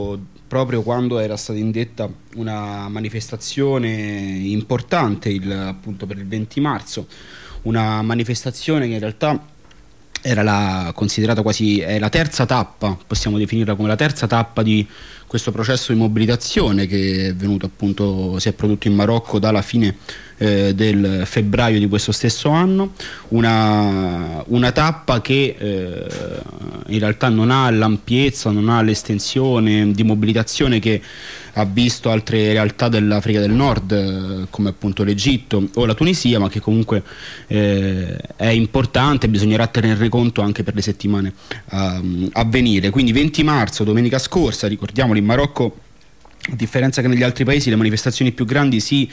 proprio quando era stata indetta una manifestazione importante appunto per il 20 marzo, una manifestazione che in realtà era considerata quasi la terza tappa, possiamo definirla come la terza tappa di questo processo di mobilitazione che è venuto appunto, si è prodotto in Marocco dalla fine del febbraio di questo stesso anno, una tappa che in realtà non ha l'ampiezza, non ha l'estensione di mobilitazione che ha visto altre realtà dell'Africa del Nord come appunto l'Egitto o la Tunisia, ma che comunque è importante, bisognerà tenere conto anche per le settimane a venire. Quindi 20 marzo, domenica scorsa, ricordiamolo, in Marocco, a differenza che negli altri paesi, le manifestazioni più grandi si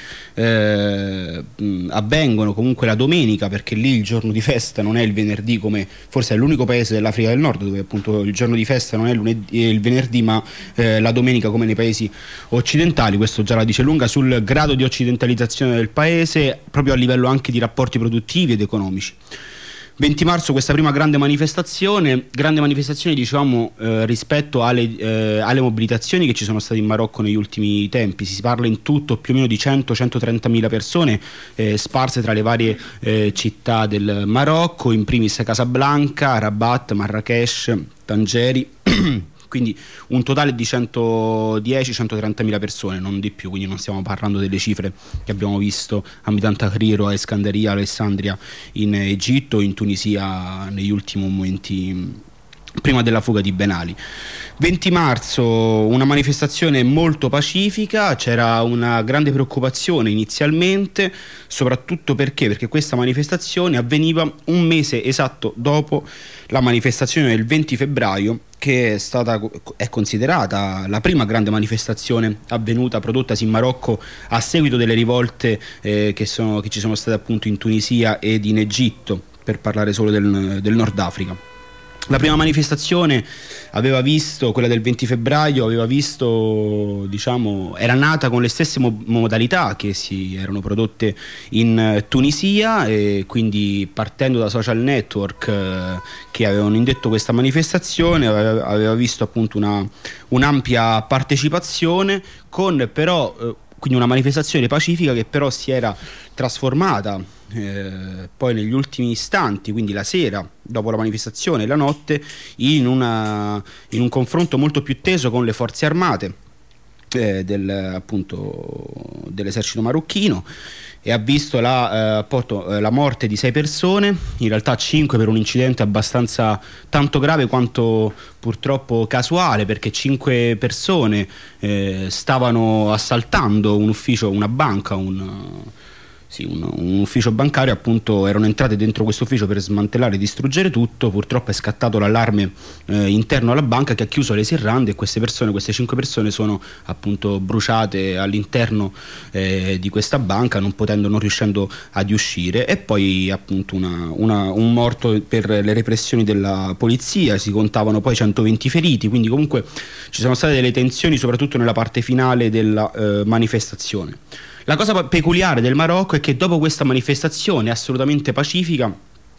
avvengono comunque la domenica, perché lì il giorno di festa non è il venerdì, come forse è l'unico paese dell'Africa del Nord dove appunto il giorno di festa non è il venerdì ma la domenica, come nei paesi occidentali. Questo già la dice lunga sul grado di occidentalizzazione del paese, proprio a livello anche di rapporti produttivi ed economici. 20 marzo, questa prima grande manifestazione diciamo rispetto alle mobilitazioni che ci sono state in Marocco negli ultimi tempi. Si parla in tutto più o meno di 100-130 mila persone sparse tra le varie città del Marocco, in primis Casablanca, Rabat, Marrakesh, Tangeri quindi un totale di 110-130 mila persone, non di più, quindi non stiamo parlando delle cifre che abbiamo visto a Mitan Tahrir, a Escanderia, Alessandria in Egitto, in Tunisia negli ultimi momenti prima della fuga di Ben Ali. 20 marzo, una manifestazione molto pacifica, c'era una grande preoccupazione inizialmente, soprattutto perché questa manifestazione avveniva un mese esatto dopo la manifestazione del 20 febbraio, che è considerata la prima grande manifestazione prodottasi in Marocco a seguito delle rivolte che ci sono state appunto in Tunisia ed in Egitto, per parlare solo del Nord Africa. La prima manifestazione quella del 20 febbraio, era nata con le stesse modalità che si erano prodotte in Tunisia, e quindi partendo da social network che avevano indetto questa manifestazione, aveva visto appunto un'ampia partecipazione, con però quindi una manifestazione pacifica che però si era trasformata poi negli ultimi istanti, quindi la sera dopo la manifestazione e la notte, in un confronto molto più teso con le forze armate dell'esercito marocchino, e ha visto la morte di 6 persone, in realtà 5 per un incidente abbastanza tanto grave quanto purtroppo casuale, perché 5 persone stavano assaltando un ufficio, una banca, un ufficio bancario, appunto erano entrate dentro questo ufficio per smantellare e distruggere tutto. Purtroppo è scattato l'allarme interno alla banca, che ha chiuso le serrande, e queste 5 persone sono appunto bruciate all'interno di questa banca, non riuscendo ad uscire, e poi appunto un morto per le repressioni della polizia. Si contavano poi 120 feriti, quindi comunque ci sono state delle tensioni soprattutto nella parte finale della manifestazione. La cosa peculiare del Marocco è che dopo questa manifestazione assolutamente pacifica,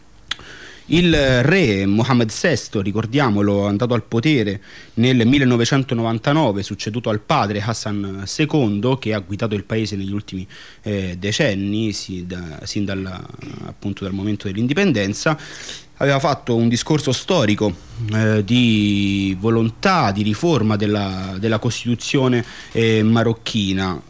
il re Mohammed VI, ricordiamolo, è andato al potere nel 1999, succeduto al padre Hassan II, che ha guidato il paese negli ultimi decenni, sin dal momento dell'indipendenza. Aveva fatto un discorso storico di volontà di riforma della Costituzione marocchina.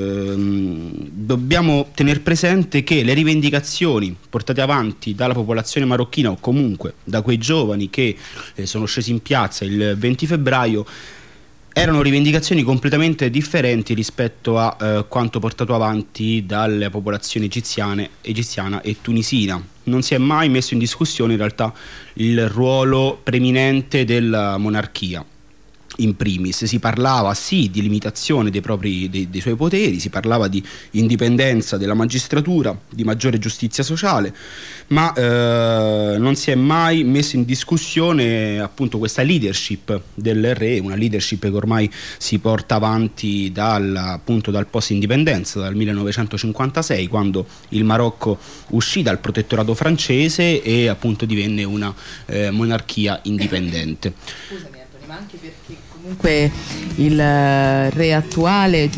Dobbiamo tener presente che le rivendicazioni portate avanti dalla popolazione marocchina, o comunque da quei giovani che sono scesi in piazza il 20 febbraio, erano rivendicazioni completamente differenti rispetto a quanto portato avanti dalle popolazioni egiziana e tunisina. Non si è mai messo in discussione in realtà il ruolo preminente della monarchia. In primis si parlava sì di limitazione dei suoi poteri, si parlava di indipendenza della magistratura, di maggiore giustizia sociale, ma non si è mai messo in discussione appunto questa leadership del re, una leadership che ormai si porta avanti dal post indipendenza, dal 1956, quando il Marocco uscì dal protettorato francese e appunto divenne una monarchia indipendente. Scusami Antonio, ma anche perché comunque il re attuale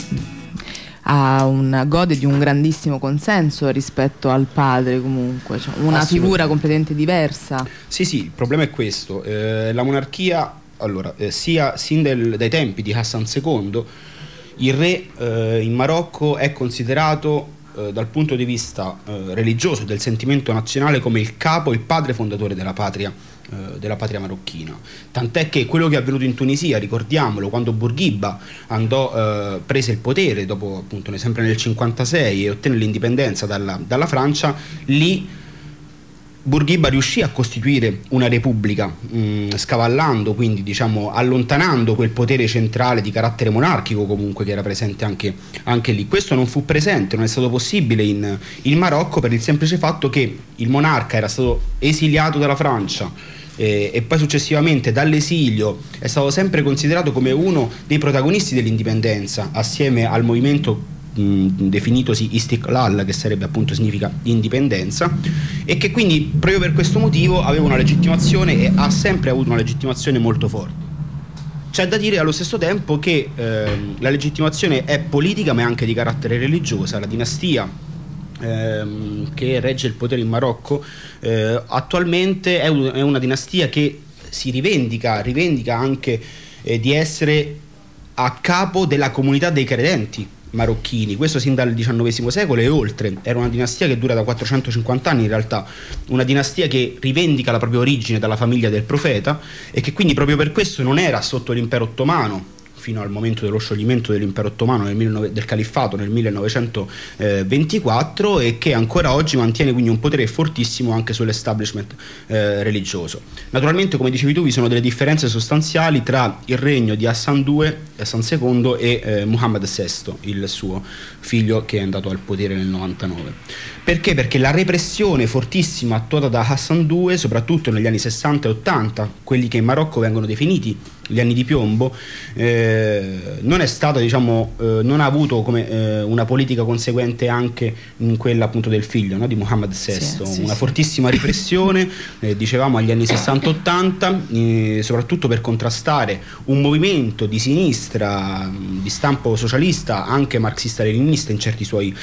gode di un grandissimo consenso rispetto al padre, comunque, cioè una figura completamente diversa. Sì, il problema è questo. La monarchia, allora, sin dai tempi di Hassan II, il re in Marocco è considerato dal punto di vista religioso, del sentimento nazionale, come il capo, il padre fondatore della patria marocchina. Tant'è che quello che è avvenuto in Tunisia, ricordiamolo, quando Bourguiba prese il potere dopo, appunto, sempre nel 56, e ottenne l'indipendenza dalla Francia, lì Bourguiba riuscì a costituire una repubblica, scavallando, quindi diciamo allontanando quel potere centrale di carattere monarchico comunque che era presente anche lì. Questo non fu presente, non è stato possibile in Marocco, per il semplice fatto che il monarca era stato esiliato dalla Francia e poi successivamente dall'esilio è stato sempre considerato come uno dei protagonisti dell'indipendenza, assieme al movimento definitosi Istiklal, che sarebbe appunto significa indipendenza, e che quindi proprio per questo motivo aveva una legittimazione e ha sempre avuto una legittimazione molto forte. C'è da dire allo stesso tempo che la legittimazione è politica ma è anche di carattere religiosa. La dinastia che regge il potere in Marocco attualmente è una dinastia che si rivendica anche di essere a capo della comunità dei credenti marocchini, questo sin dal XIX secolo e oltre. Era una dinastia che dura da 450 anni in realtà, una dinastia che rivendica la propria origine dalla famiglia del profeta e che quindi proprio per questo non era sotto l'impero ottomano fino al momento dello scioglimento dell'impero ottomano del califfato nel 1924, e che ancora oggi mantiene quindi un potere fortissimo anche sull'establishment religioso. Naturalmente, come dicevi tu, vi sono delle differenze sostanziali tra il regno di Hassan II e Mohammed VI, il suo figlio, che è andato al potere nel 99. Perché? Perché la repressione fortissima attuata da Hassan II, soprattutto negli anni 60 e 80, quelli che in Marocco vengono definiti gli anni di piombo, non è stata, non ha avuto come una politica conseguente anche in quella appunto del figlio, no, di Mohammed VI, una fortissima repressione, dicevamo agli anni 60-80, soprattutto per contrastare un movimento di sinistra di stampo socialista, anche marxista-leninista in certe sue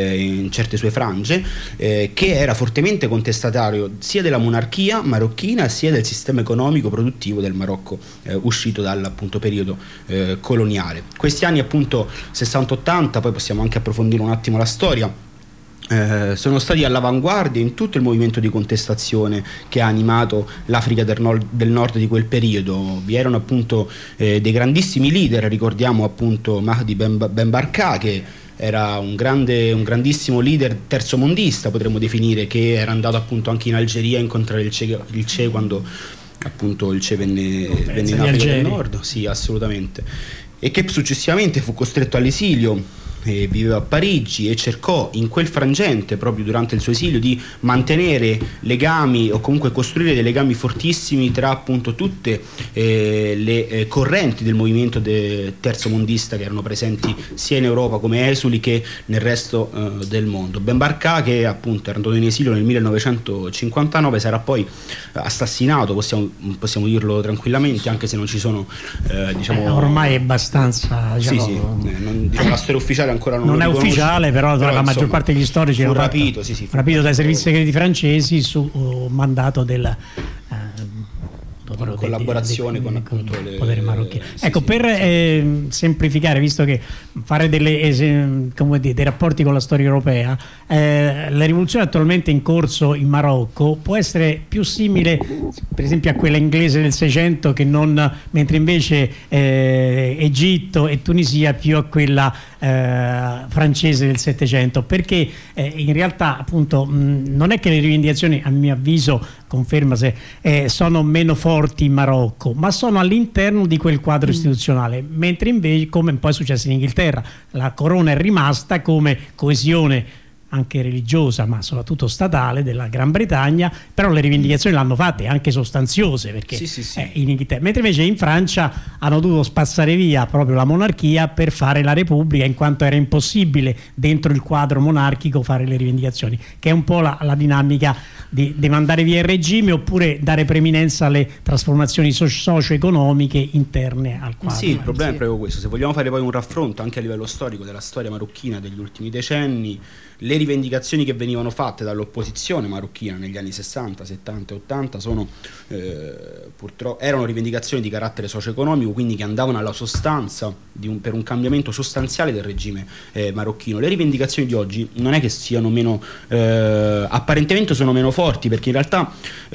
frange, che era fortemente contestatario sia della monarchia marocchina sia del sistema economico produttivo del Marocco uscito dal appunto periodo coloniale. Questi anni appunto 60-80, poi possiamo anche approfondire un attimo la storia, sono stati all'avanguardia in tutto il movimento di contestazione che ha animato l'Africa del Nord di quel periodo. Vi erano appunto dei grandissimi leader, ricordiamo appunto Mahdi Ben Barka, che era un grandissimo leader terzomondista, potremmo definire, che era andato appunto anche in Algeria a incontrare il Che quando appunto il Che venne in Africa del Nord, sì, assolutamente, e che successivamente fu costretto all'esilio. Viveva a Parigi e cercò in quel frangente, proprio durante il suo esilio, di mantenere legami o comunque costruire dei legami fortissimi tra appunto tutte le correnti del movimento terzomondista che erano presenti sia in Europa come esuli che nel resto del mondo. Ben Barka, che appunto era andato in esilio nel 1959, sarà poi assassinato, possiamo dirlo tranquillamente, anche se non ci sono ormai è abbastanza la storia ufficiale ancora non è ufficiale, però la maggior parte degli storici fu rapito dai servizi segreti francesi su mandato del in collaborazione con appunto il potere marocchino. Ecco, per semplificare, visto che fare dei rapporti con la storia europea, la rivoluzione attualmente in corso in Marocco può essere più simile per esempio a quella inglese del 600 che non, mentre invece Egitto e Tunisia più a quella francese del 700, perché in realtà appunto non è che le rivendicazioni, a mio avviso, conferma se sono meno forti in Marocco, ma sono all'interno di quel quadro istituzionale, mentre invece, come poi è successo in Inghilterra, la corona è rimasta come coesione anche religiosa ma soprattutto statale della Gran Bretagna, però le rivendicazioni l'hanno fatte anche sostanziose, perché in Inghilterra, mentre invece in Francia hanno dovuto spazzare via proprio la monarchia per fare la Repubblica, in quanto era impossibile dentro il quadro monarchico fare le rivendicazioni, che è un po' la dinamica di mandare via il regime oppure dare preminenza alle trasformazioni socio-economiche interne al quadro. Sì, il problema è proprio questo. Se vogliamo fare poi un raffronto anche a livello storico della storia marocchina degli ultimi decenni, le rivendicazioni che venivano fatte dall'opposizione marocchina negli anni 60, 70 e 80 sono purtroppo erano rivendicazioni di carattere socio-economico, quindi che andavano alla sostanza per un cambiamento sostanziale del regime marocchino. Le rivendicazioni di oggi non è che siano meno apparentemente sono meno forti, perché in realtà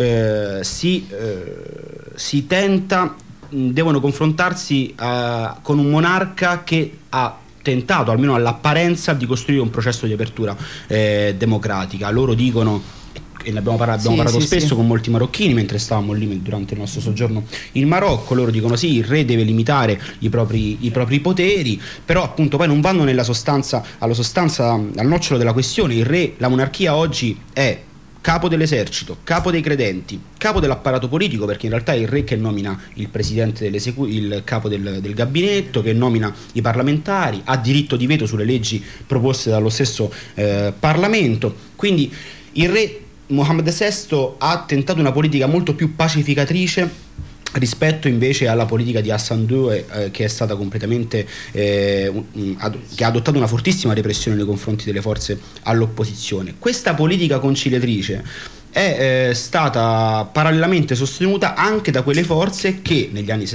si tenta, devono confrontarsi con un monarca che ha tentato, almeno all'apparenza, di costruire un processo di apertura democratica. Loro dicono, e ne abbiamo parlato spesso con molti marocchini mentre stavamo lì durante il nostro soggiorno in Marocco, loro dicono sì, il re deve limitare i propri poteri, però appunto poi non vanno nella sostanza, al nocciolo della questione. Il re, la monarchia oggi è capo dell'esercito, capo dei credenti, capo dell'apparato politico, perché in realtà è il re che nomina il presidente il capo del gabinetto, che nomina i parlamentari, ha diritto di veto sulle leggi proposte dallo stesso Parlamento. Quindi il re Mohammed VI ha tentato una politica molto più pacificatrice rispetto invece alla politica di Hassan II, che è stata completamente che ha adottato una fortissima repressione nei confronti delle forze all'opposizione. Questa politica conciliatrice è stata parallelamente sostenuta anche da quelle forze che negli anni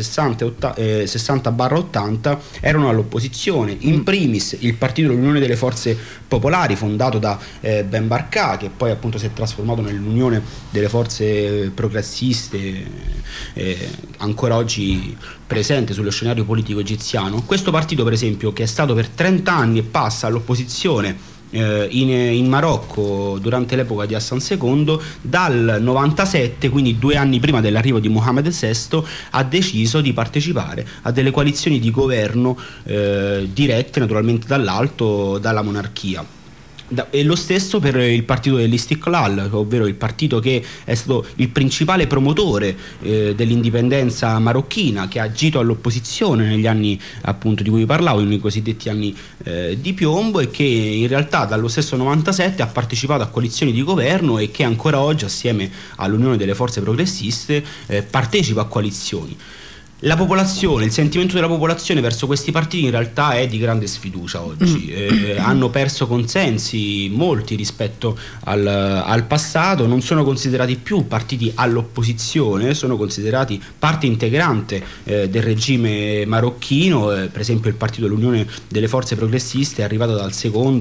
60-80 erano all'opposizione, in primis il partito dell'Unione delle Forze Popolari, fondato da Ben Barka, che poi appunto si è trasformato nell'Unione delle Forze Progressiste, ancora oggi presente sullo scenario politico egiziano. Questo partito, per esempio, che è stato per 30 anni e passa all'opposizione in Marocco durante l'epoca di Hassan II, dal 97, quindi 2 anni prima dell'arrivo di Mohammed VI, ha deciso di partecipare a delle coalizioni di governo dirette naturalmente dall'alto, dalla monarchia. E lo stesso per il partito dell'Istiklal, ovvero il partito che è stato il principale promotore dell'indipendenza marocchina, che ha agito all'opposizione negli anni appunto di cui parlavo, nei cosiddetti anni di piombo, e che in realtà dallo stesso 97 ha partecipato a coalizioni di governo e che ancora oggi, assieme all'Unione delle Forze Progressiste, partecipa a coalizioni. La popolazione, il sentimento della popolazione verso questi partiti in realtà è di grande sfiducia oggi. Hanno perso consensi molti rispetto al passato, non sono considerati più partiti all'opposizione, sono considerati parte integrante del regime marocchino. Per esempio il partito dell'Unione delle Forze Progressiste è arrivato da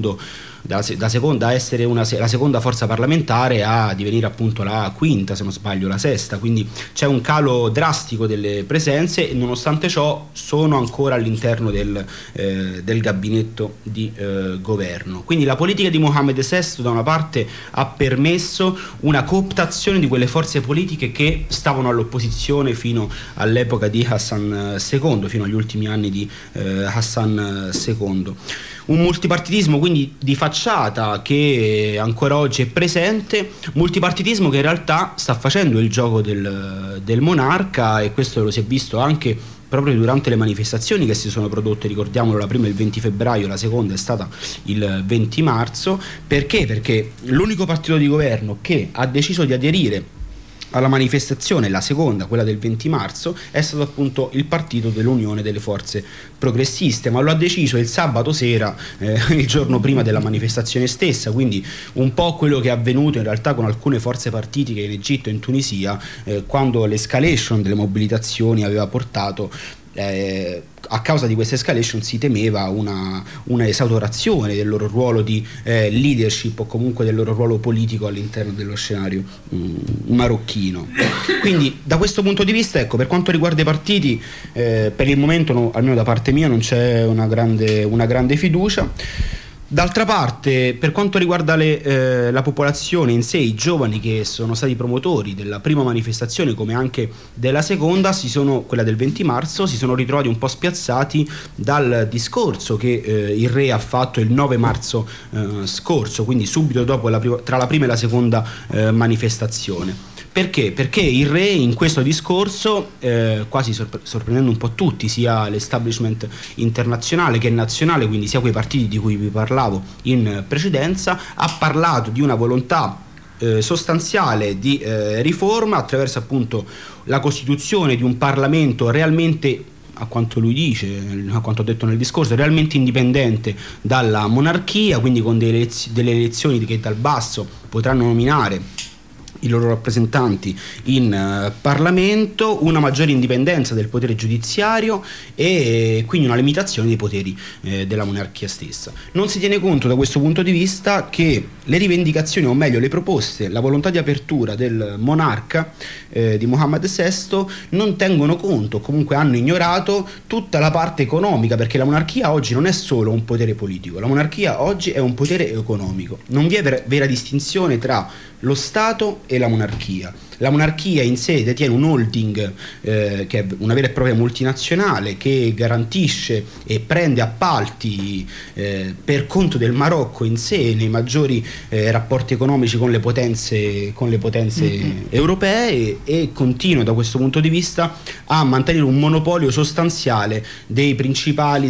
essere la seconda forza parlamentare a divenire appunto la quinta, se non sbaglio, la sesta, quindi c'è un calo drastico delle presenze, e nonostante ciò sono ancora all'interno del gabinetto di governo. Quindi la politica di Mohammed VI da una parte ha permesso una cooptazione di quelle forze politiche che stavano all'opposizione fino all'epoca di Hassan II, fino agli ultimi anni di Hassan II. Un multipartitismo quindi di facciata che ancora oggi è presente, multipartitismo che in realtà sta facendo il gioco del monarca, e questo lo si è visto anche proprio durante le manifestazioni che si sono prodotte. Ricordiamolo, la prima il 20 febbraio, la seconda è stata il 20 marzo. Perché? Perché l'unico partito di governo che ha deciso di aderire alla manifestazione, la seconda, quella del 20 marzo, è stato appunto il partito dell'Unione delle Forze Progressiste, ma lo ha deciso il sabato sera, il giorno prima della manifestazione stessa, quindi un po' quello che è avvenuto in realtà con alcune forze partitiche in Egitto e in Tunisia, quando l'escalation delle mobilitazioni aveva portato a causa di questa escalation si temeva una esautorazione del loro ruolo di leadership, o comunque del loro ruolo politico all'interno dello scenario marocchino. Quindi da questo punto di vista, ecco, per quanto riguarda i partiti, per il momento almeno da parte mia non c'è una grande fiducia. D'altra parte, per quanto riguarda la popolazione in sé, i giovani che sono stati promotori della prima manifestazione come anche della seconda, quella del 20 marzo, si sono ritrovati un po' spiazzati dal discorso che il re ha fatto il 9 marzo scorso, quindi subito dopo tra la prima e la seconda manifestazione. Perché? Perché il re in questo discorso, quasi sorprendendo un po' tutti, sia l'establishment internazionale che nazionale, quindi sia quei partiti di cui vi parlavo in precedenza, ha parlato di una volontà sostanziale di riforma attraverso appunto la costituzione di un Parlamento realmente, a quanto lui dice, a quanto ha detto nel discorso, realmente indipendente dalla monarchia, quindi con delle elezioni che dal basso potranno nominare i loro rappresentanti in Parlamento, una maggiore indipendenza del potere giudiziario e quindi una limitazione dei poteri della monarchia stessa. Non si tiene conto da questo punto di vista che le rivendicazioni, o meglio le proposte, la volontà di apertura del monarca di Mohammed VI non tengono conto, comunque hanno ignorato tutta la parte economica, perché la monarchia oggi non è solo un potere politico, la monarchia oggi è un potere economico. Non vi è vera distinzione tra lo Stato e la monarchia. La monarchia in sé detiene un holding che è una vera e propria multinazionale che garantisce e prende appalti per conto del Marocco in sé nei maggiori rapporti economici con le potenze europee e continua da questo punto di vista a mantenere un monopolio sostanziale dei principali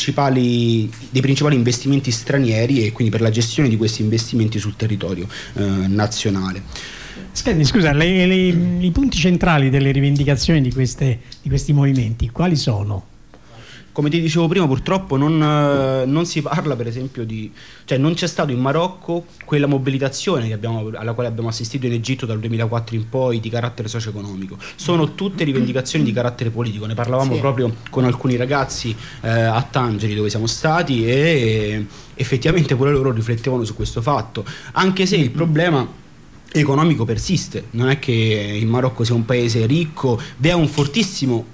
investimenti stranieri e quindi per la gestione di questi investimenti sul territorio nazionale. Senti, scusa, i punti centrali delle rivendicazioni di questi movimenti, quali sono? Come ti dicevo prima, purtroppo non si parla, per esempio, cioè non c'è stato in Marocco quella mobilitazione alla quale abbiamo assistito in Egitto dal 2004 in poi di carattere socio-economico. Sono tutte rivendicazioni di carattere politico. Ne parlavamo proprio con alcuni ragazzi a Tangeri, dove siamo stati, e effettivamente pure loro riflettevano su questo fatto, anche se il problema economico persiste. Non è che il Marocco sia un paese ricco, vi è un fortissimo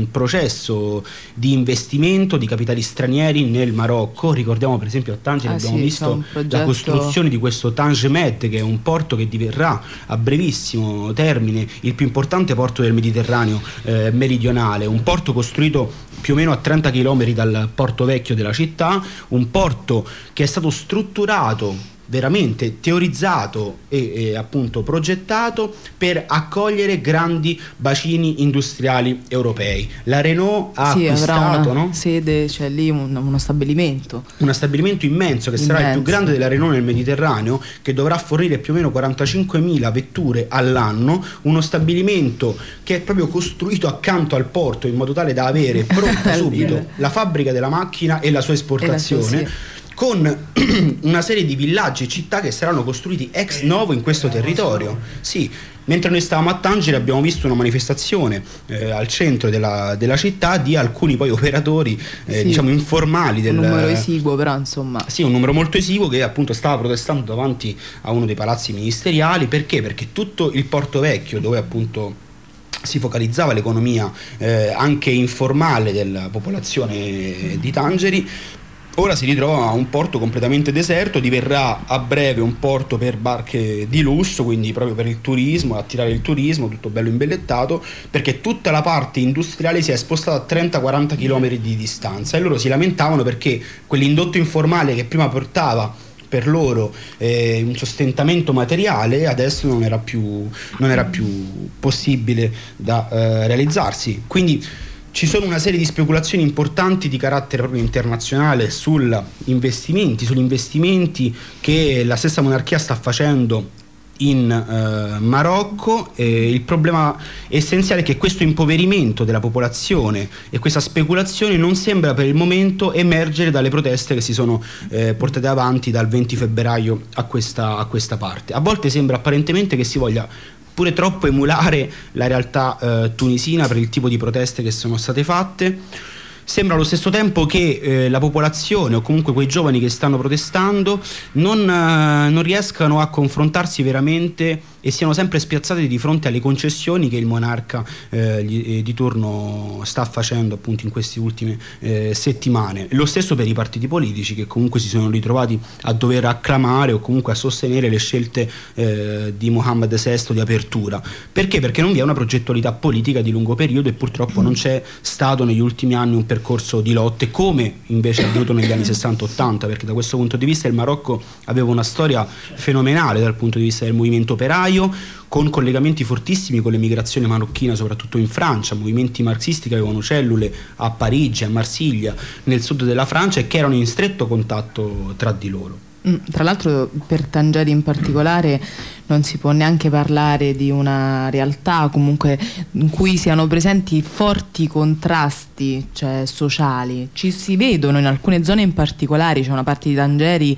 processo di investimento di capitali stranieri nel Marocco. Ricordiamo per esempio a Tanger abbiamo visto la costruzione di questo Tangemed, che è un porto che diverrà a brevissimo termine il più importante porto del Mediterraneo meridionale, un porto costruito più o meno a 30 km dal porto vecchio della città, un porto che è stato strutturato, veramente teorizzato e appunto progettato per accogliere grandi bacini industriali europei. La Renault ha acquistato una sede, c'è lì uno stabilimento immenso che sarà il più grande della Renault nel Mediterraneo, che dovrà fornire più o meno 45.000 vetture all'anno, uno stabilimento che è proprio costruito accanto al porto in modo tale da avere pronta subito la fabbrica della macchina e la sua esportazione, con una serie di villaggi e città che saranno costruiti ex novo in questo territorio. Sì, mentre noi stavamo a Tangeri abbiamo visto una manifestazione al centro della città di alcuni poi operatori diciamo informali un numero esiguo, però insomma sì, un numero molto esiguo, che appunto stava protestando davanti a uno dei palazzi ministeriali. Perché? Perché tutto il Porto Vecchio, dove appunto si focalizzava l'economia anche informale della popolazione di Tangeri, ora si ritrova a un porto completamente deserto. Diverrà a breve un porto per barche di lusso, quindi proprio per il turismo, attirare il turismo, tutto bello imbellettato, perché tutta la parte industriale si è spostata a 30-40 km di distanza, e loro si lamentavano perché quell'indotto informale che prima portava per loro un sostentamento materiale adesso non era più possibile da realizzarsi. Quindi ci sono una serie di speculazioni importanti di carattere proprio internazionale sugli investimenti che la stessa monarchia sta facendo in Marocco. Il problema essenziale è che questo impoverimento della popolazione e questa speculazione non sembra per il momento emergere dalle proteste che si sono portate avanti dal 20 febbraio a questa parte. A volte sembra apparentemente che si voglia pure troppo emulare la realtà tunisina per il tipo di proteste che sono state fatte. Sembra allo stesso tempo che la popolazione, o comunque quei giovani che stanno protestando, non riescano a confrontarsi veramente e siano sempre spiazzati di fronte alle concessioni che il monarca di turno sta facendo appunto in queste ultime settimane. Lo stesso per i partiti politici, che comunque si sono ritrovati a dover acclamare o comunque a sostenere le scelte di Mohammed VI di apertura. Perché? Perché non vi è una progettualità politica di lungo periodo e purtroppo non c'è stato negli ultimi anni un percorso di lotte come invece è avvenuto negli anni 60-80, perché da questo punto di vista il Marocco aveva una storia fenomenale dal punto di vista del movimento operaio, con collegamenti fortissimi con l'emigrazione marocchina, soprattutto in Francia, movimenti marxisti che avevano cellule a Parigi, a Marsiglia, nel sud della Francia, e che erano in stretto contatto tra di loro. Tra l'altro per Tangeri in particolare non si può neanche parlare di una realtà comunque in cui siano presenti forti contrasti, cioè sociali. Ci si vedono in alcune zone in particolare, c'è una parte di Tangeri,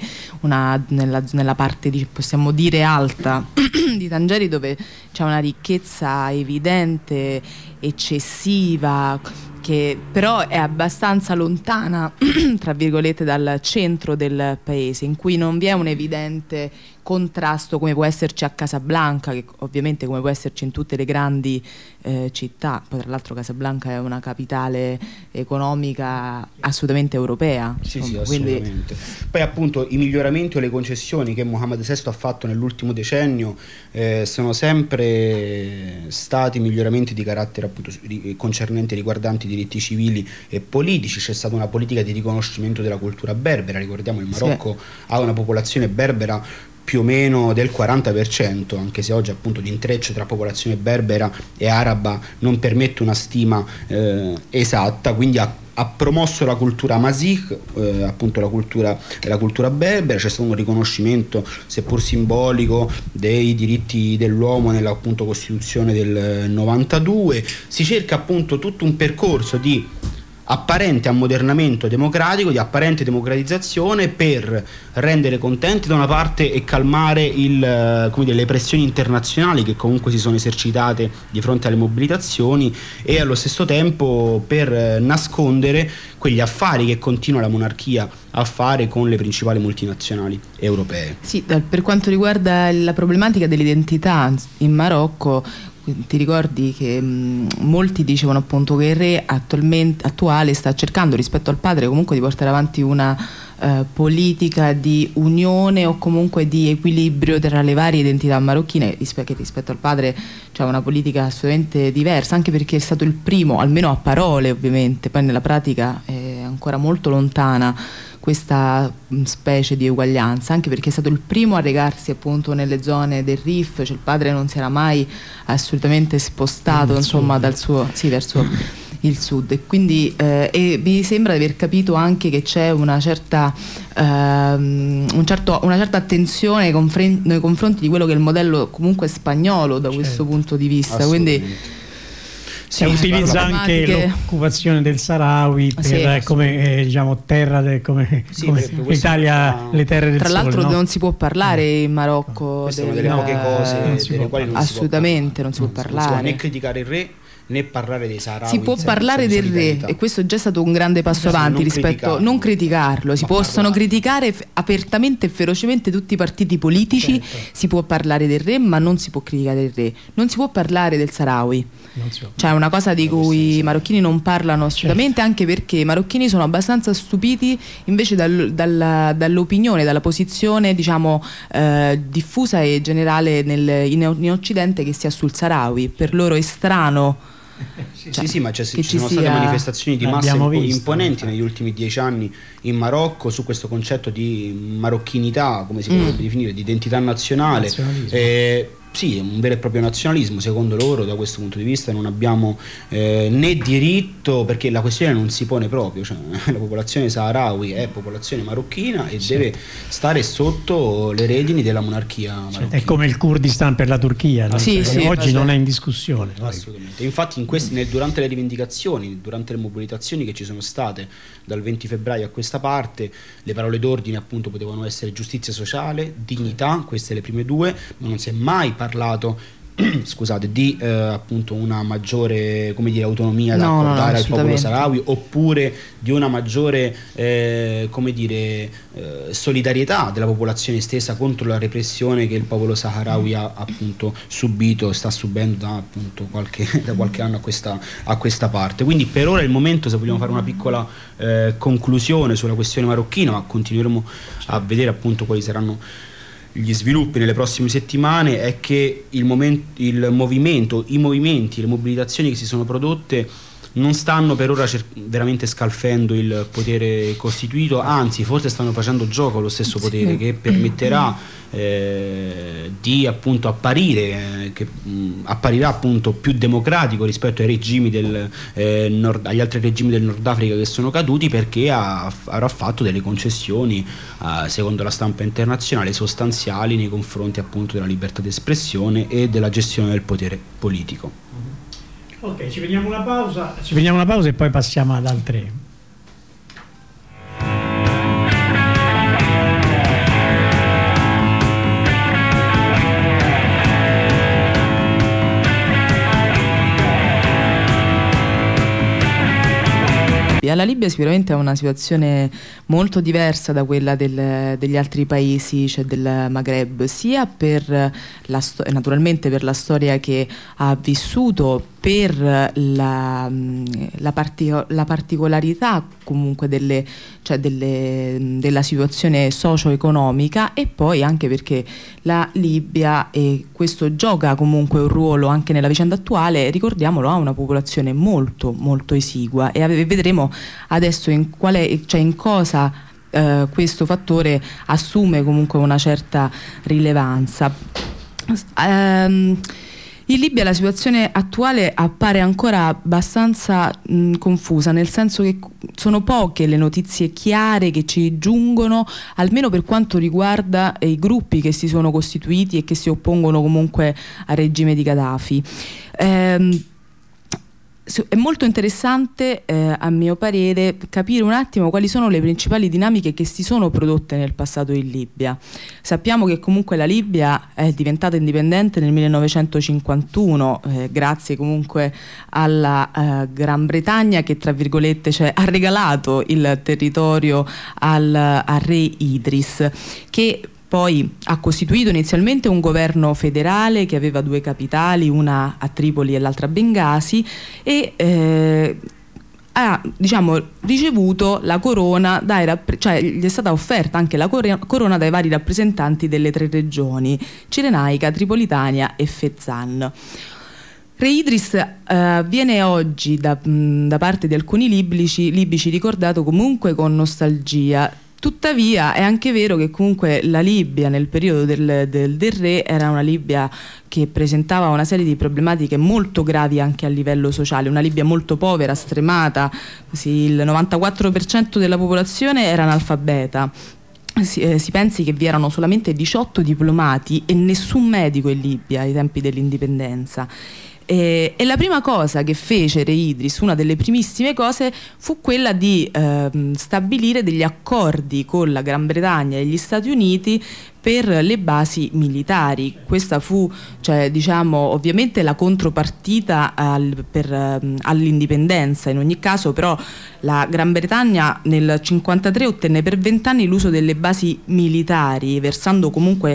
nella parte possiamo dire alta di Tangeri, dove c'è una ricchezza evidente, eccessiva, che però è abbastanza lontana tra virgolette dal centro del paese, in cui non vi è un evidente contrasto come può esserci a Casablanca, che ovviamente come può esserci in tutte le grandi città. Poi tra l'altro Casablanca è una capitale economica assolutamente europea. Sì, assolutamente. Poi appunto i miglioramenti o le concessioni che Mohammed VI ha fatto nell'ultimo decennio sono sempre stati miglioramenti di carattere appunto concernenti, riguardanti i diritti civili e politici. C'è stata una politica di riconoscimento della cultura berbera. Ricordiamo, il Marocco ha una popolazione berbera più o meno del 40%, anche se oggi appunto l'intreccio tra popolazione berbera e araba non permette una stima esatta, quindi ha promosso la cultura Amazigh, appunto la cultura berbera. C'è stato un riconoscimento, seppur simbolico, dei diritti dell'uomo nella appunto Costituzione del 92. Si cerca appunto tutto un percorso di apparente ammodernamento democratico, di apparente democratizzazione, per rendere contenti da una parte e calmare le pressioni internazionali che comunque si sono esercitate di fronte alle mobilitazioni, e allo stesso tempo per nascondere quegli affari che continua la monarchia a fare con le principali multinazionali europee. Sì, per quanto riguarda la problematica dell'identità in Marocco, ti ricordi che molti dicevano appunto che il re attuale sta cercando, rispetto al padre, comunque di portare avanti una politica di unione o comunque di equilibrio tra le varie identità marocchine, che rispetto al padre c'è una politica assolutamente diversa, anche perché è stato il primo, almeno a parole ovviamente, poi nella pratica è ancora molto lontana questa specie di uguaglianza, anche perché è stato il primo a recarsi appunto nelle zone del Rif, cioè il padre non si era mai assolutamente spostato insomma dal suo verso il sud, e quindi mi sembra di aver capito anche che c'è una certa attenzione nei confronti di quello che è il modello comunque spagnolo da questo punto di vista, quindi si utilizza anche l'occupazione del Saharawi come diciamo terra come l'Italia, le terre del Tra sole. L'altro non si può parlare in Marocco delle poche cose delle quali non assolutamente non si può parlare. Non si può né criticare il re né parlare dei Saharawi. Si può parlare del re, e questo è già stato un grande passo avanti rispetto non criticarlo. Si possono criticare apertamente e ferocemente tutti i partiti politici, si può parlare del re, ma non si può criticare il re. Non si può parlare del Saharawi. Cioè è una cosa di cui i marocchini non parlano assolutamente, anche perché i marocchini sono abbastanza stupiti invece dall'opinione, dalla posizione diciamo diffusa e generale in Occidente che sia sul Saharawi. Per loro è strano. Sì, ma ci sono state manifestazioni di massa imponenti negli ultimi 10 anni in Marocco su questo concetto di marocchinità, come si potrebbe definire, di identità nazionale. Sì, un vero e proprio nazionalismo. Secondo loro, da questo punto di vista, non abbiamo né diritto, perché la questione non si pone proprio, cioè, la popolazione saharawi è popolazione marocchina e deve stare sotto le redini della monarchia marocchina. È come il Kurdistan per la Turchia, no? Oggi non è in discussione. Assolutamente. Infatti durante le rivendicazioni, durante le mobilitazioni che ci sono state dal 20 febbraio a questa parte, le parole d'ordine appunto potevano essere giustizia sociale, dignità, queste le prime due, ma non si è mai parlato scusate, di appunto una maggiore, come dire, autonomia da accordare al popolo saharawi, oppure di una maggiore come dire, solidarietà della popolazione stessa contro la repressione che il popolo saharawi ha appunto subito, sta subendo da appunto da qualche anno a questa parte. Quindi per ora è il momento, se vogliamo fare una piccola conclusione sulla questione marocchina, ma continueremo a vedere appunto quali saranno gli sviluppi nelle prossime settimane, è che i movimenti, le mobilitazioni che si sono prodotte non stanno per ora veramente scalfendo il potere costituito, anzi forse stanno facendo gioco allo stesso potere, che permetterà di appunto apparire, che apparirà appunto più democratico rispetto ai regimi agli altri regimi del Nord Africa che sono caduti, perché avrà fatto delle concessioni secondo la stampa internazionale sostanziali nei confronti appunto della libertà d'espressione e della gestione del potere politico. Ok, ci prendiamo una pausa e poi passiamo ad altre. La Libia sicuramente ha una situazione molto diversa da quella degli altri paesi, cioè del Maghreb, sia per naturalmente per la storia che ha vissuto, per la particolarità comunque della situazione socio-economica, e poi anche perché la Libia, e questo gioca comunque un ruolo anche nella vicenda attuale, ricordiamolo, ha una popolazione molto molto esigua, e vedremo adesso in cosa questo fattore assume comunque una certa rilevanza. In Libia la situazione attuale appare ancora abbastanza confusa, nel senso che sono poche le notizie chiare che ci giungono, almeno per quanto riguarda i gruppi che si sono costituiti e che si oppongono comunque al regime di Gheddafi. È molto interessante, a mio parere, capire un attimo quali sono le principali dinamiche che si sono prodotte nel passato in Libia. Sappiamo che comunque la Libia è diventata indipendente nel 1951, grazie comunque alla Gran Bretagna, che tra virgolette ha regalato il territorio al re Idris, che poi ha costituito inizialmente un governo federale che aveva due capitali, una a Tripoli e l'altra a Bengasi, e ha ricevuto la corona gli è stata offerta anche la corona dai vari rappresentanti delle tre regioni, Cirenaica, Tripolitania e Fezzan. Re Idris viene oggi da parte di alcuni libici ricordato comunque con nostalgia. Tuttavia è anche vero che comunque la Libia nel periodo del re era una Libia che presentava una serie di problematiche molto gravi anche a livello sociale, una Libia molto povera, stremata, il 94% della popolazione era analfabeta. Si pensi che vi erano solamente 18 diplomati e nessun medico in Libia ai tempi dell'indipendenza. E la prima cosa che fece Re Idris, una delle primissime cose, fu quella di stabilire degli accordi con la Gran Bretagna e gli Stati Uniti per le basi militari. Questa fu ovviamente la contropartita all'indipendenza. In ogni caso però la Gran Bretagna nel 1953 ottenne per 20 anni l'uso delle basi militari, versando comunque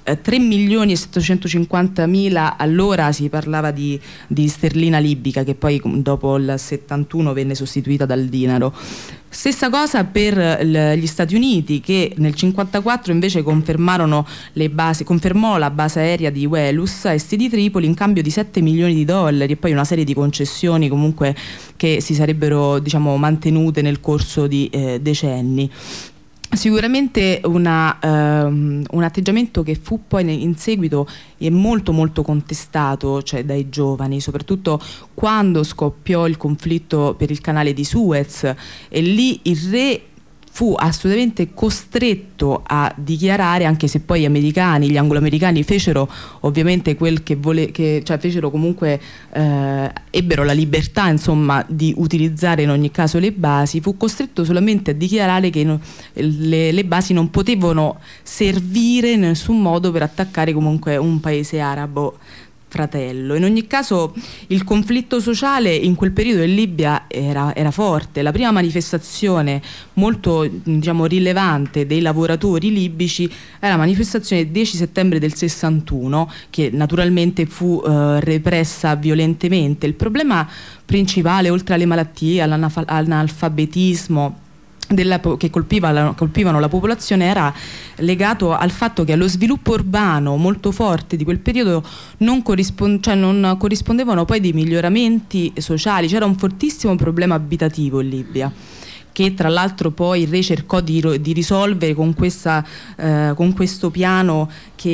3.750.000, allora si parlava di sterlina libica, che poi dopo il 71 venne sostituita dal dinaro. Stessa cosa per gli Stati Uniti, che nel 1954 invece confermò la base aerea di Welus a est di Tripoli in cambio di $7 milioni e poi una serie di concessioni comunque che si sarebbero mantenute nel corso di decenni. Sicuramente un atteggiamento che fu poi in seguito molto molto contestato dai giovani, soprattutto quando scoppiò il conflitto per il canale di Suez, e lì il re fu assolutamente costretto a dichiarare, anche se poi gli anglo-americani fecero ovviamente quel che fecero comunque, ebbero la libertà di utilizzare in ogni caso le basi, fu costretto solamente a dichiarare che le basi non potevano servire in nessun modo per attaccare comunque un paese arabo. fratello. In ogni caso il conflitto sociale in quel periodo in Libia era forte. La prima manifestazione molto, diciamo, rilevante dei lavoratori libici era la manifestazione del 10 settembre del 61, che naturalmente fu repressa violentemente. Il problema principale, oltre alle malattie, all'analfabetismo che colpivano la popolazione, era legato al fatto che allo sviluppo urbano molto forte di quel periodo non corrispondevano poi dei miglioramenti sociali. C'era un fortissimo problema abitativo in Libia, che tra l'altro poi il re cercò di risolvere con questo piano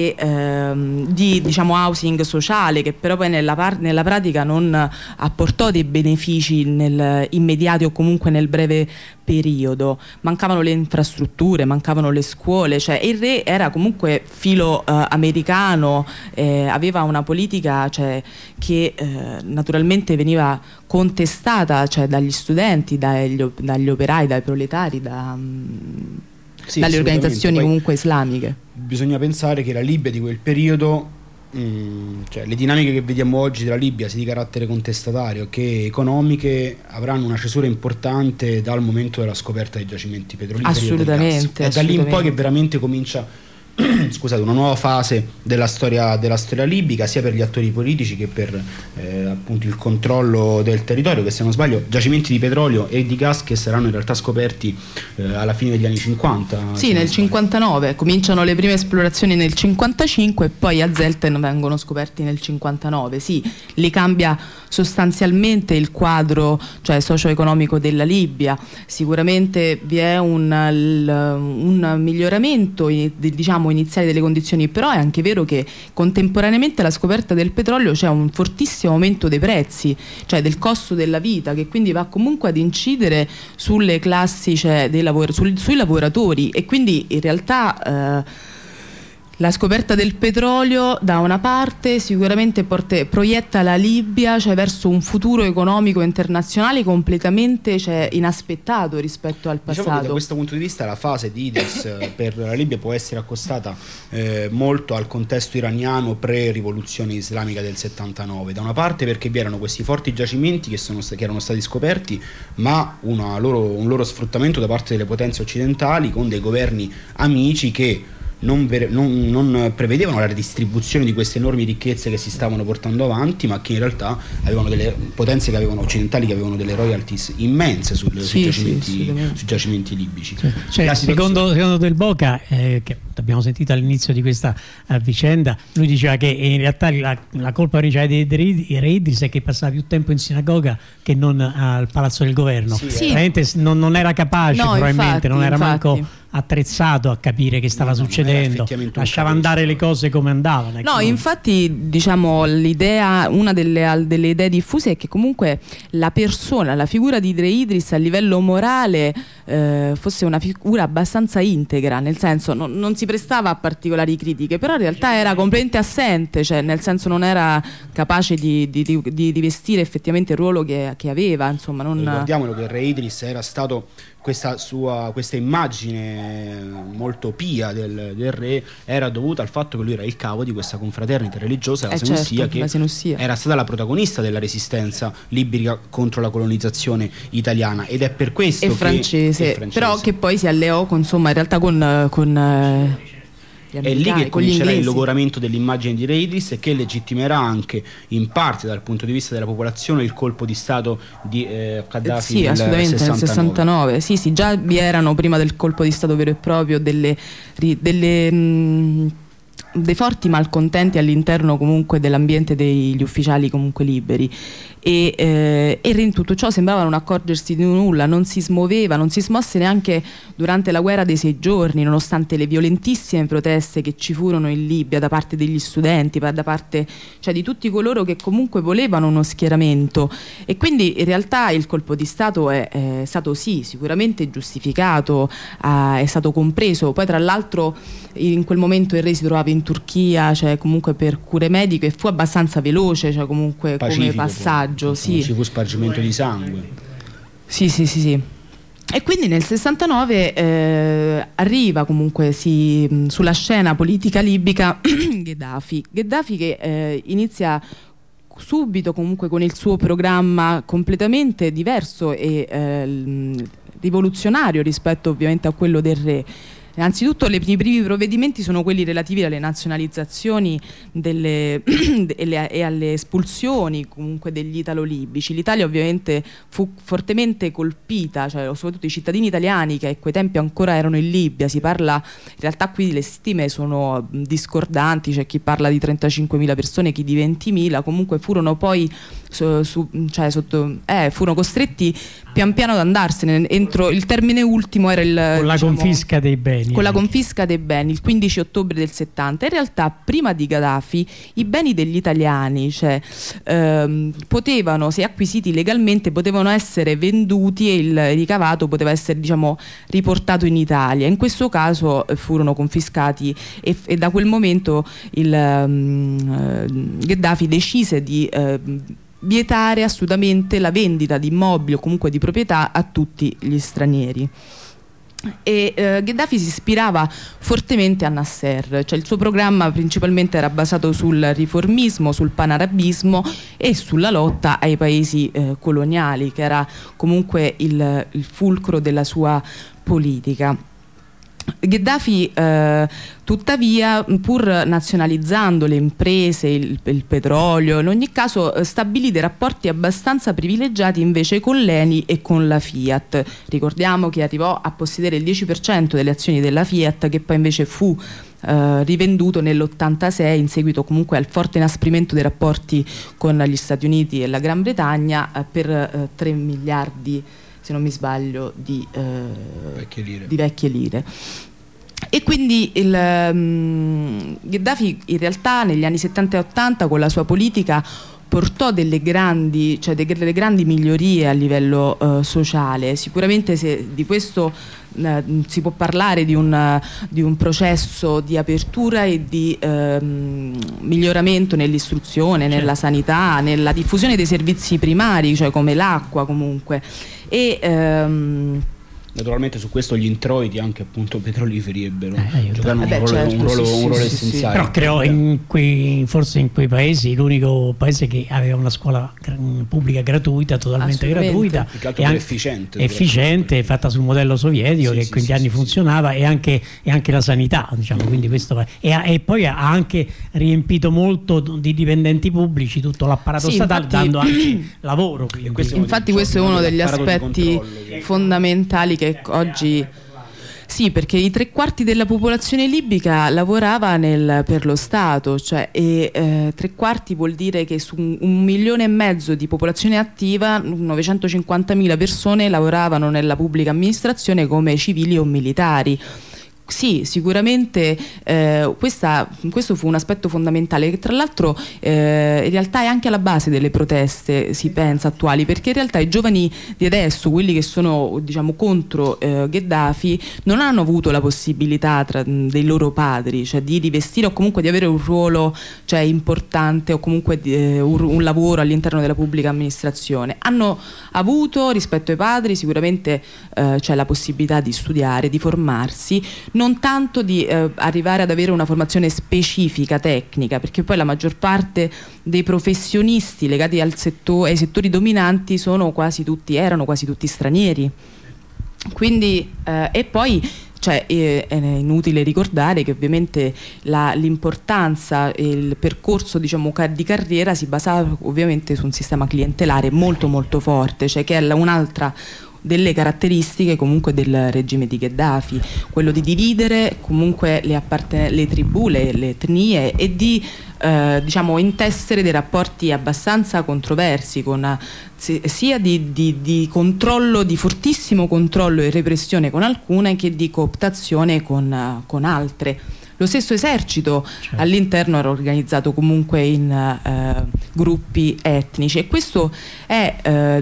di diciamo housing sociale, che però poi nella pratica non apportò dei benefici immediati o comunque nel breve periodo. Mancavano le infrastrutture, mancavano le scuole, cioè il re era comunque filo americano, aveva una politica, cioè, che naturalmente veniva contestata, cioè, dagli studenti, dagli operai, dai proletari, dalle organizzazioni poi comunque islamiche. Bisogna pensare che la Libia di quel periodo, cioè le dinamiche che vediamo oggi della Libia, sia di carattere contestatario che economiche, avranno una cesura importante dal momento della scoperta dei giacimenti petroliferi. Assolutamente. È da lì in poi che veramente comincia scusate, una nuova fase della storia libica, sia per gli attori politici che per appunto il controllo del territorio, che se non sbaglio giacimenti di petrolio e di gas che saranno in realtà scoperti alla fine degli anni 50. Sì, nel 59 cominciano le prime esplorazioni, nel 55, e poi a Zelten vengono scoperti nel 59. Sì, li cambia sostanzialmente il quadro, cioè socio-economico della Libia. Sicuramente vi è un miglioramento, diciamo, iniziale delle condizioni, però è anche vero che contemporaneamente alla scoperta del petrolio c'è un fortissimo aumento dei prezzi, cioè del costo della vita, che quindi va comunque ad incidere sulle classi, cioè, sui lavoratori, e quindi in realtà la scoperta del petrolio da una parte sicuramente proietta la Libia, cioè, verso un futuro economico internazionale completamente, cioè, inaspettato rispetto al passato. Diciamo che da questo punto di vista la fase di Idris per la Libia può essere accostata molto al contesto iraniano pre-rivoluzione islamica del 79. Da una parte perché vi erano questi forti giacimenti che erano stati scoperti, ma un loro sfruttamento da parte delle potenze occidentali, con dei governi amici che non prevedevano la redistribuzione di queste enormi ricchezze che si stavano portando avanti, ma che in realtà avevano delle potenze occidentali che avevano delle royalties immense sui giacimenti libici. Cioè, secondo Del Boca, che abbiamo sentito all'inizio di questa vicenda, lui diceva che in realtà la colpa principale di Re Idris è che passava più tempo in sinagoga che non al palazzo del governo. Veramente non era capace, probabilmente, infatti, non era manco attrezzato a capire che stava succedendo, lasciava andare le cose come andavano. No, infatti, diciamo, una delle idee diffuse è che comunque la figura di Re Idris a livello morale fosse una figura abbastanza integra, nel senso non si prestava a particolari critiche, però in realtà era completamente assente, cioè nel senso non era capace di rivestire effettivamente il ruolo che aveva, insomma. Ricordiamolo che Re Idris era stato, questa immagine molto pia del re era dovuta al fatto che lui era il capo di questa confraternita religiosa, la Senussia, che era stata la protagonista della resistenza libica contro la colonizzazione italiana, ed è per questo e francese, però che poi si alleò in realtà con è lì che comincerà il logoramento dell'immagine di Re Idris, e che legittimerà anche in parte dal punto di vista della popolazione il colpo di stato di Gheddafi nel 69. Sì, già vi erano prima del colpo di stato vero e proprio dei forti malcontenti all'interno comunque dell'ambiente degli ufficiali comunque liberi, e in tutto ciò sembrava non accorgersi di nulla, non si smosse neanche durante la guerra dei 6 giorni, nonostante le violentissime proteste che ci furono in Libia da parte degli studenti, da parte, cioè, di tutti coloro che comunque volevano uno schieramento. E quindi in realtà il colpo di stato è stato sicuramente giustificato, è stato compreso. Poi tra l'altro in quel momento il re si trovava in Turchia, cioè comunque per cure mediche, e fu abbastanza veloce, cioè comunque pacifico, come passaggio. Non ci fu spargimento di sangue. Sì. E quindi nel 69 arriva comunque sulla scena politica libica Gheddafi che inizia subito comunque con il suo programma completamente diverso e rivoluzionario rispetto ovviamente a quello del re. Innanzitutto i primi provvedimenti sono quelli relativi alle nazionalizzazioni e alle espulsioni comunque degli italo-libici. L'Italia ovviamente fu fortemente colpita, cioè soprattutto i cittadini italiani che a quei tempi ancora erano in Libia. Si parla, in realtà qui le stime sono discordanti, c'è chi parla di 35.000 persone, chi di 20.000, comunque furono poi furono costretti pian piano ad andarsene. Entro il termine ultimo era con la confisca dei beni. Con la confisca dei beni, il 15 ottobre del 70. In realtà prima di Gheddafi i beni degli italiani, potevano, se acquisiti legalmente, potevano essere venduti e il ricavato poteva essere riportato in Italia. In questo caso furono confiscati e da quel momento Gheddafi decise di vietare assolutamente la vendita di immobili o comunque di proprietà a tutti gli stranieri. E Gheddafi si ispirava fortemente a Nasser, cioè il suo programma principalmente era basato sul riformismo, sul panarabismo e sulla lotta ai paesi coloniali, che era comunque il fulcro della sua politica. Gheddafi tuttavia, pur nazionalizzando le imprese, il petrolio, in ogni caso stabilì dei rapporti abbastanza privilegiati invece con l'ENI e con la Fiat. Ricordiamo che arrivò a possedere il 10% delle azioni della Fiat, che poi invece fu rivenduto nell'86 in seguito comunque al forte inasprimento dei rapporti con gli Stati Uniti e la Gran Bretagna per 3 miliardi, se non mi sbaglio, di vecchie lire. E quindi Gheddafi in realtà negli anni 70 e 80 con la sua politica portò delle grandi migliorie a livello sociale. Sicuramente di questo si può parlare di un processo di apertura e di miglioramento nell'istruzione, nella sanità, nella diffusione dei servizi primari, cioè come l'acqua comunque. Naturalmente su questo gli introiti anche appunto petroliferi giocano un ruolo essenziale. Però creò forse in quei paesi l'unico paese che aveva una scuola pubblica gratuita, totalmente gratuita e efficiente, fatta sul modello sovietico, che in quegli anni funzionava, e anche la sanità, quindi questo e poi ha anche riempito molto di dipendenti pubblici tutto l'apparato statale, dando anche lavoro. Infatti questo è uno degli aspetti fondamentali che oggi perché i 3/4 della popolazione libica lavorava per lo Stato, e 3/4 vuol dire che su 1,5 milioni di popolazione attiva 950.000 persone lavoravano nella pubblica amministrazione come civili o militari. Sì, sicuramente questo fu un aspetto fondamentale che tra l'altro in realtà è anche alla base delle proteste, si pensa, attuali, perché in realtà i giovani di adesso, quelli che sono diciamo contro Gheddafi, non hanno avuto la possibilità dei loro padri, cioè di rivestire o comunque di avere un ruolo importante o comunque un lavoro all'interno della pubblica amministrazione. Hanno avuto rispetto ai padri sicuramente c'è la possibilità di studiare, di formarsi, non tanto di arrivare ad avere una formazione specifica tecnica, perché poi la maggior parte dei professionisti legati ai settori dominanti erano quasi tutti stranieri. Quindi e poi è inutile ricordare che ovviamente l'importanza e il percorso di carriera si basava ovviamente su un sistema clientelare molto molto forte, che è un'altra delle caratteristiche comunque del regime di Gheddafi, quello di dividere comunque le tribù, le etnie, e di intessere dei rapporti abbastanza controversi, sia di controllo, di fortissimo controllo e repressione con alcune, che di cooptazione con altre. Lo stesso esercito all'interno era organizzato comunque in gruppi etnici, e questo è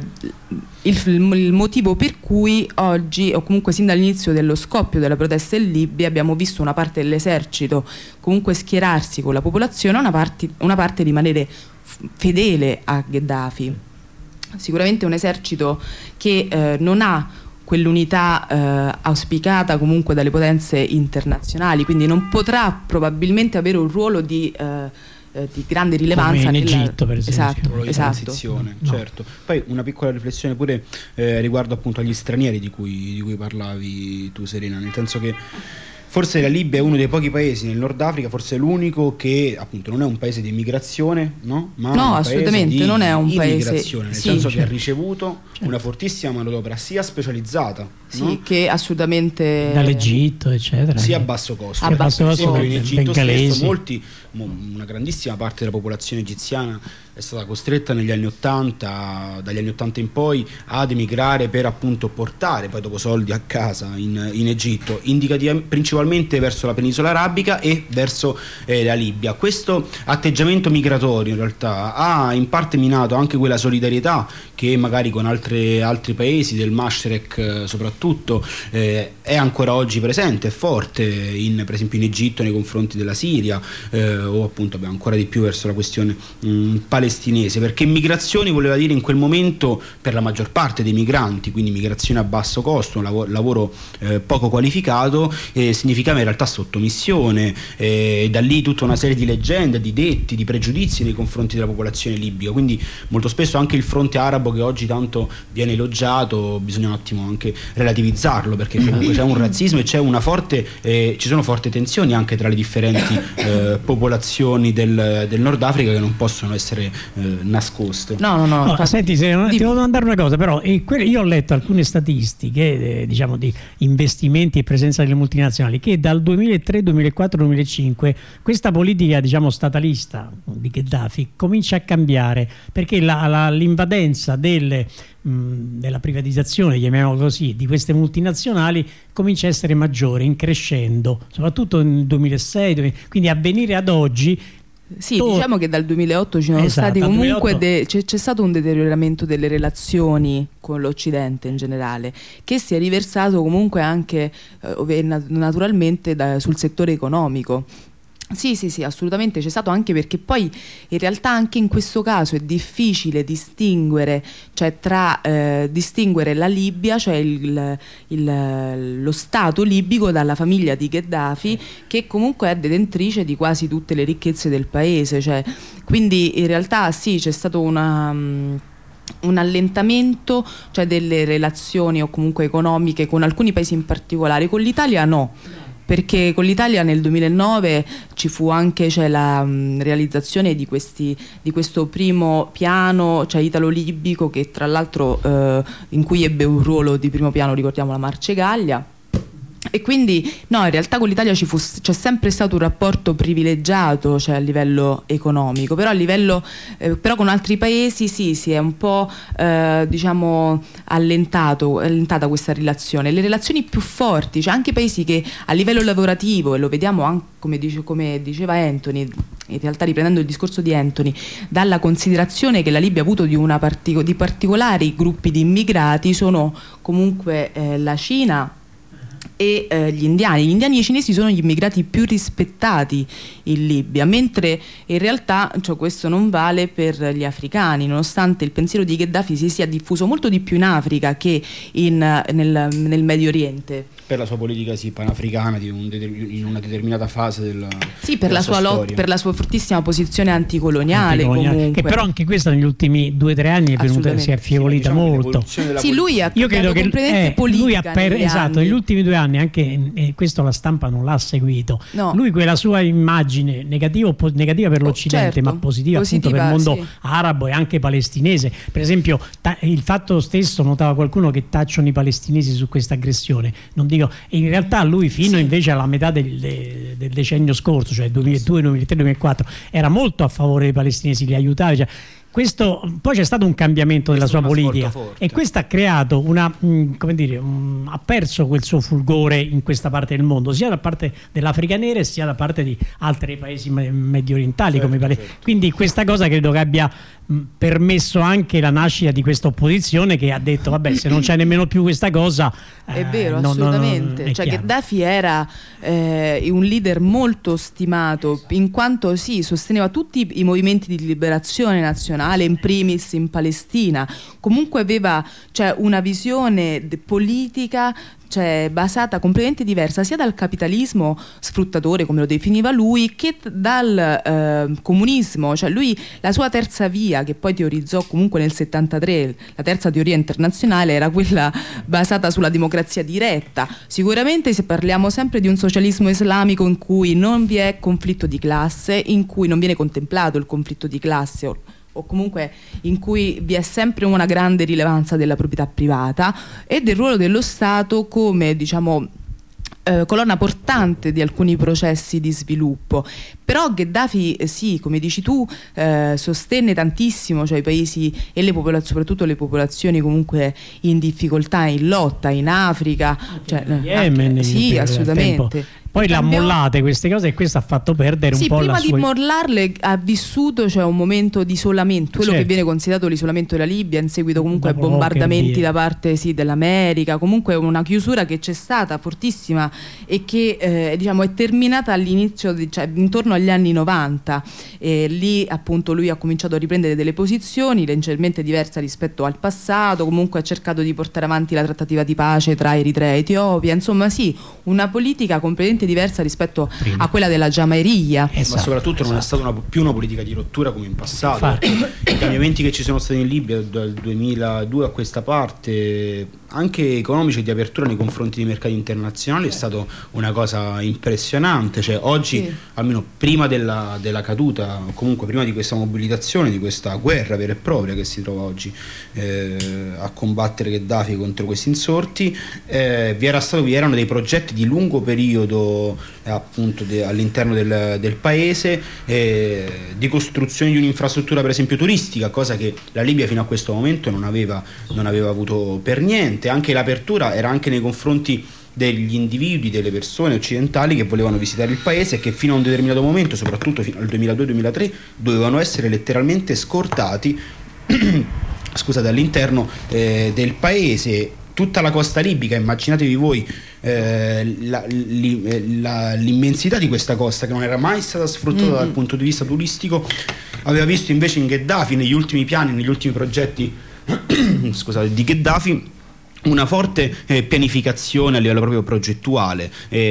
il motivo per cui oggi, o comunque sin dall'inizio dello scoppio della protesta in Libia, abbiamo visto una parte dell'esercito comunque schierarsi con la popolazione, una parte rimanere fedele a Gheddafi. Sicuramente un esercito che non ha quell'unità auspicata comunque dalle potenze internazionali, quindi non potrà probabilmente avere un ruolo di grande rilevanza come in Egitto, per esempio. Esatto, di esatto. transizione, certo. Poi una piccola riflessione pure riguardo appunto agli stranieri di cui parlavi tu, Serena, nel senso che forse la Libia è uno dei pochi paesi nel Nord Africa, forse è l'unico che appunto non è un paese di immigrazione, no? Ma No, un assolutamente paese di non è un paese, immigrazione, nel sì, senso che ha certo. ricevuto una fortissima manodopera sia specializzata, Sì, no? che assolutamente Dall'Egitto, eccetera. sia a basso costo. A basso Per esempio, costo, in Egitto bengalesi. stesso una grandissima parte della popolazione egiziana è stata costretta negli anni 80, dagli anni 80 in poi, ad emigrare per appunto portare poi dopo soldi a casa in Egitto, principalmente verso la penisola arabica e verso la Libia. Questo atteggiamento migratorio in realtà ha in parte minato anche quella solidarietà che magari con altri paesi del Mashrek soprattutto è ancora oggi presente, è forte per esempio in Egitto nei confronti della Siria, o appunto ancora di più verso la questione palestinese, perché migrazioni voleva dire in quel momento per la maggior parte dei migranti, quindi migrazione a basso costo, un lavoro poco qualificato, significava in realtà sottomissione, da lì tutta una serie di leggende, di detti, di pregiudizi nei confronti della popolazione libica, quindi molto spesso anche il fronte arabo che oggi tanto viene elogiato bisogna un attimo anche relativizzarlo, perché comunque c'è un razzismo e c'è ci sono forti tensioni anche tra le differenti popolazioni del Nord Africa che non possono essere nascoste. No, senti, ti devo domandare una cosa, però io ho letto alcune statistiche diciamo di investimenti e presenza delle multinazionali che dal 2003, 2004, 2005 questa politica diciamo statalista di Gheddafi comincia a cambiare, perché l'invadenza della privatizzazione, chiamiamolo così, di queste multinazionali comincia a essere maggiore, in crescendo, soprattutto nel 2006, quindi a venire ad oggi. Sì, diciamo che dal 2008 ci sono stati comunque c'è stato un deterioramento delle relazioni con l'Occidente in generale, che si è riversato comunque anche naturalmente sul settore economico. Sì, assolutamente c'è stato, anche perché poi in realtà anche in questo caso è difficile distinguere, cioè distinguere la Libia, cioè lo Stato libico dalla famiglia di Gheddafi, che comunque è detentrice di quasi tutte le ricchezze del paese, cioè, quindi in realtà sì, c'è stato un allentamento, cioè delle relazioni o comunque economiche con alcuni paesi in particolare, con l'Italia no. Perché con l'Italia nel 2009 ci fu anche la realizzazione di questo primo piano, cioè italo-libico, che tra l'altro in cui ebbe un ruolo di primo piano, ricordiamo, la Marcegaglia. E quindi no, in realtà con l'Italia c'è sempre stato un rapporto privilegiato, cioè a livello economico, però però con altri paesi sì, si è un po' diciamo allentata questa relazione. Le relazioni più forti, cioè anche paesi che a livello lavorativo, e lo vediamo anche come diceva Anthony, in realtà riprendendo il discorso di Anthony, dalla considerazione che la Libia ha avuto di particolari gruppi di immigrati, sono comunque la Cina e gli indiani. Gli indiani e i cinesi sono gli immigrati più rispettati in Libia, mentre in realtà questo non vale per gli africani, nonostante il pensiero di Gheddafi si sia diffuso molto di più in Africa che nel Medio Oriente. Per la sua politica panafricana in una determinata fase per la sua lotta, per la sua fortissima posizione anticoloniale. Comunque. Che però anche questa negli ultimi 2-3 anni si è affievolita molto. Sì, lui ha cambiato completamente politica esatto, negli ultimi 2 anni, anche questo la stampa non l'ha seguito. No. Lui quella sua immagine negativa per l'Occidente, certo, ma positiva appunto per il mondo arabo e anche palestinese. Per esempio il fatto stesso, notava qualcuno, che tacciano i palestinesi su questa aggressione. Non dico, e in realtà lui fino invece alla metà del decennio scorso, cioè 2002, 2003, 2004, era molto a favore dei palestinesi, li aiutava, cioè, poi c'è stato un cambiamento della sua politica e questo ha creato ha perso quel suo fulgore in questa parte del mondo, sia da parte dell'Africa nera sia da parte di altri paesi medio orientali, certo. Quindi questa cosa credo che abbia permesso anche la nascita di questa opposizione, che ha detto vabbè, se non c'è nemmeno più questa cosa è vero, assolutamente. Cioè Gheddafi era un leader molto stimato, in quanto sosteneva tutti i movimenti di liberazione nazionale, internazionale, in primis in Palestina. Comunque aveva, cioè, una visione politica, cioè, basata completamente diversa sia dal capitalismo sfruttatore, come lo definiva lui, che dal comunismo. Cioè lui, la sua terza via, che poi teorizzò comunque nel 73, la terza teoria internazionale, era quella basata sulla democrazia diretta. Sicuramente, se parliamo sempre di un socialismo islamico in cui non vi è conflitto di classe, in cui non viene contemplato il conflitto di classe, o comunque in cui vi è sempre una grande rilevanza della proprietà privata e del ruolo dello Stato come, diciamo, colonna portante di alcuni processi di sviluppo. Però Gheddafi, sì, come dici tu, sostenne tantissimo, cioè, i paesi e le soprattutto le popolazioni comunque in difficoltà, in lotta, in Africa, cioè, Yemen, sì, assolutamente. Poi l'ha mollate queste cose e questo ha fatto perdere un po' la sua... Sì, prima di mollarle ha vissuto, cioè, un momento di isolamento, quello che viene considerato l'isolamento della Libia, in seguito comunque a bombardamenti da parte, sì, dell'America, comunque una chiusura che c'è stata fortissima e che diciamo è terminata all'inizio, cioè intorno agli anni 90. Lì appunto lui ha cominciato a riprendere delle posizioni leggermente diverse rispetto al passato, comunque ha cercato di portare avanti la trattativa di pace tra Eritrea e Etiopia, insomma sì, una politica completamente diversa rispetto a quella della Giameria. Ma soprattutto non è stata più una politica di rottura come in passato. I cambiamenti che ci sono stati in Libia dal 2002 a questa parte, anche economici e di apertura nei confronti dei mercati internazionali, è stato una cosa impressionante. Cioè, oggi, almeno prima della caduta, o comunque prima di questa mobilitazione, di questa guerra vera e propria che si trova oggi a combattere Gheddafi contro questi insorti, vi erano dei progetti di lungo periodo appunto all'interno del paese, di costruzione di un'infrastruttura per esempio turistica, cosa che la Libia fino a questo momento non aveva avuto per niente. Anche l'apertura era anche nei confronti degli individui, delle persone occidentali che volevano visitare il paese e che fino a un determinato momento, soprattutto fino al 2002-2003, dovevano essere letteralmente scortati scusate, all'interno del paese. Tutta la costa libica, immaginatevi voi l'immensità di questa costa, che non era mai stata sfruttata dal punto di vista turistico, aveva visto invece in Gheddafi, negli ultimi piani, negli ultimi progetti scusate, di Gheddafi, una forte pianificazione a livello proprio progettuale,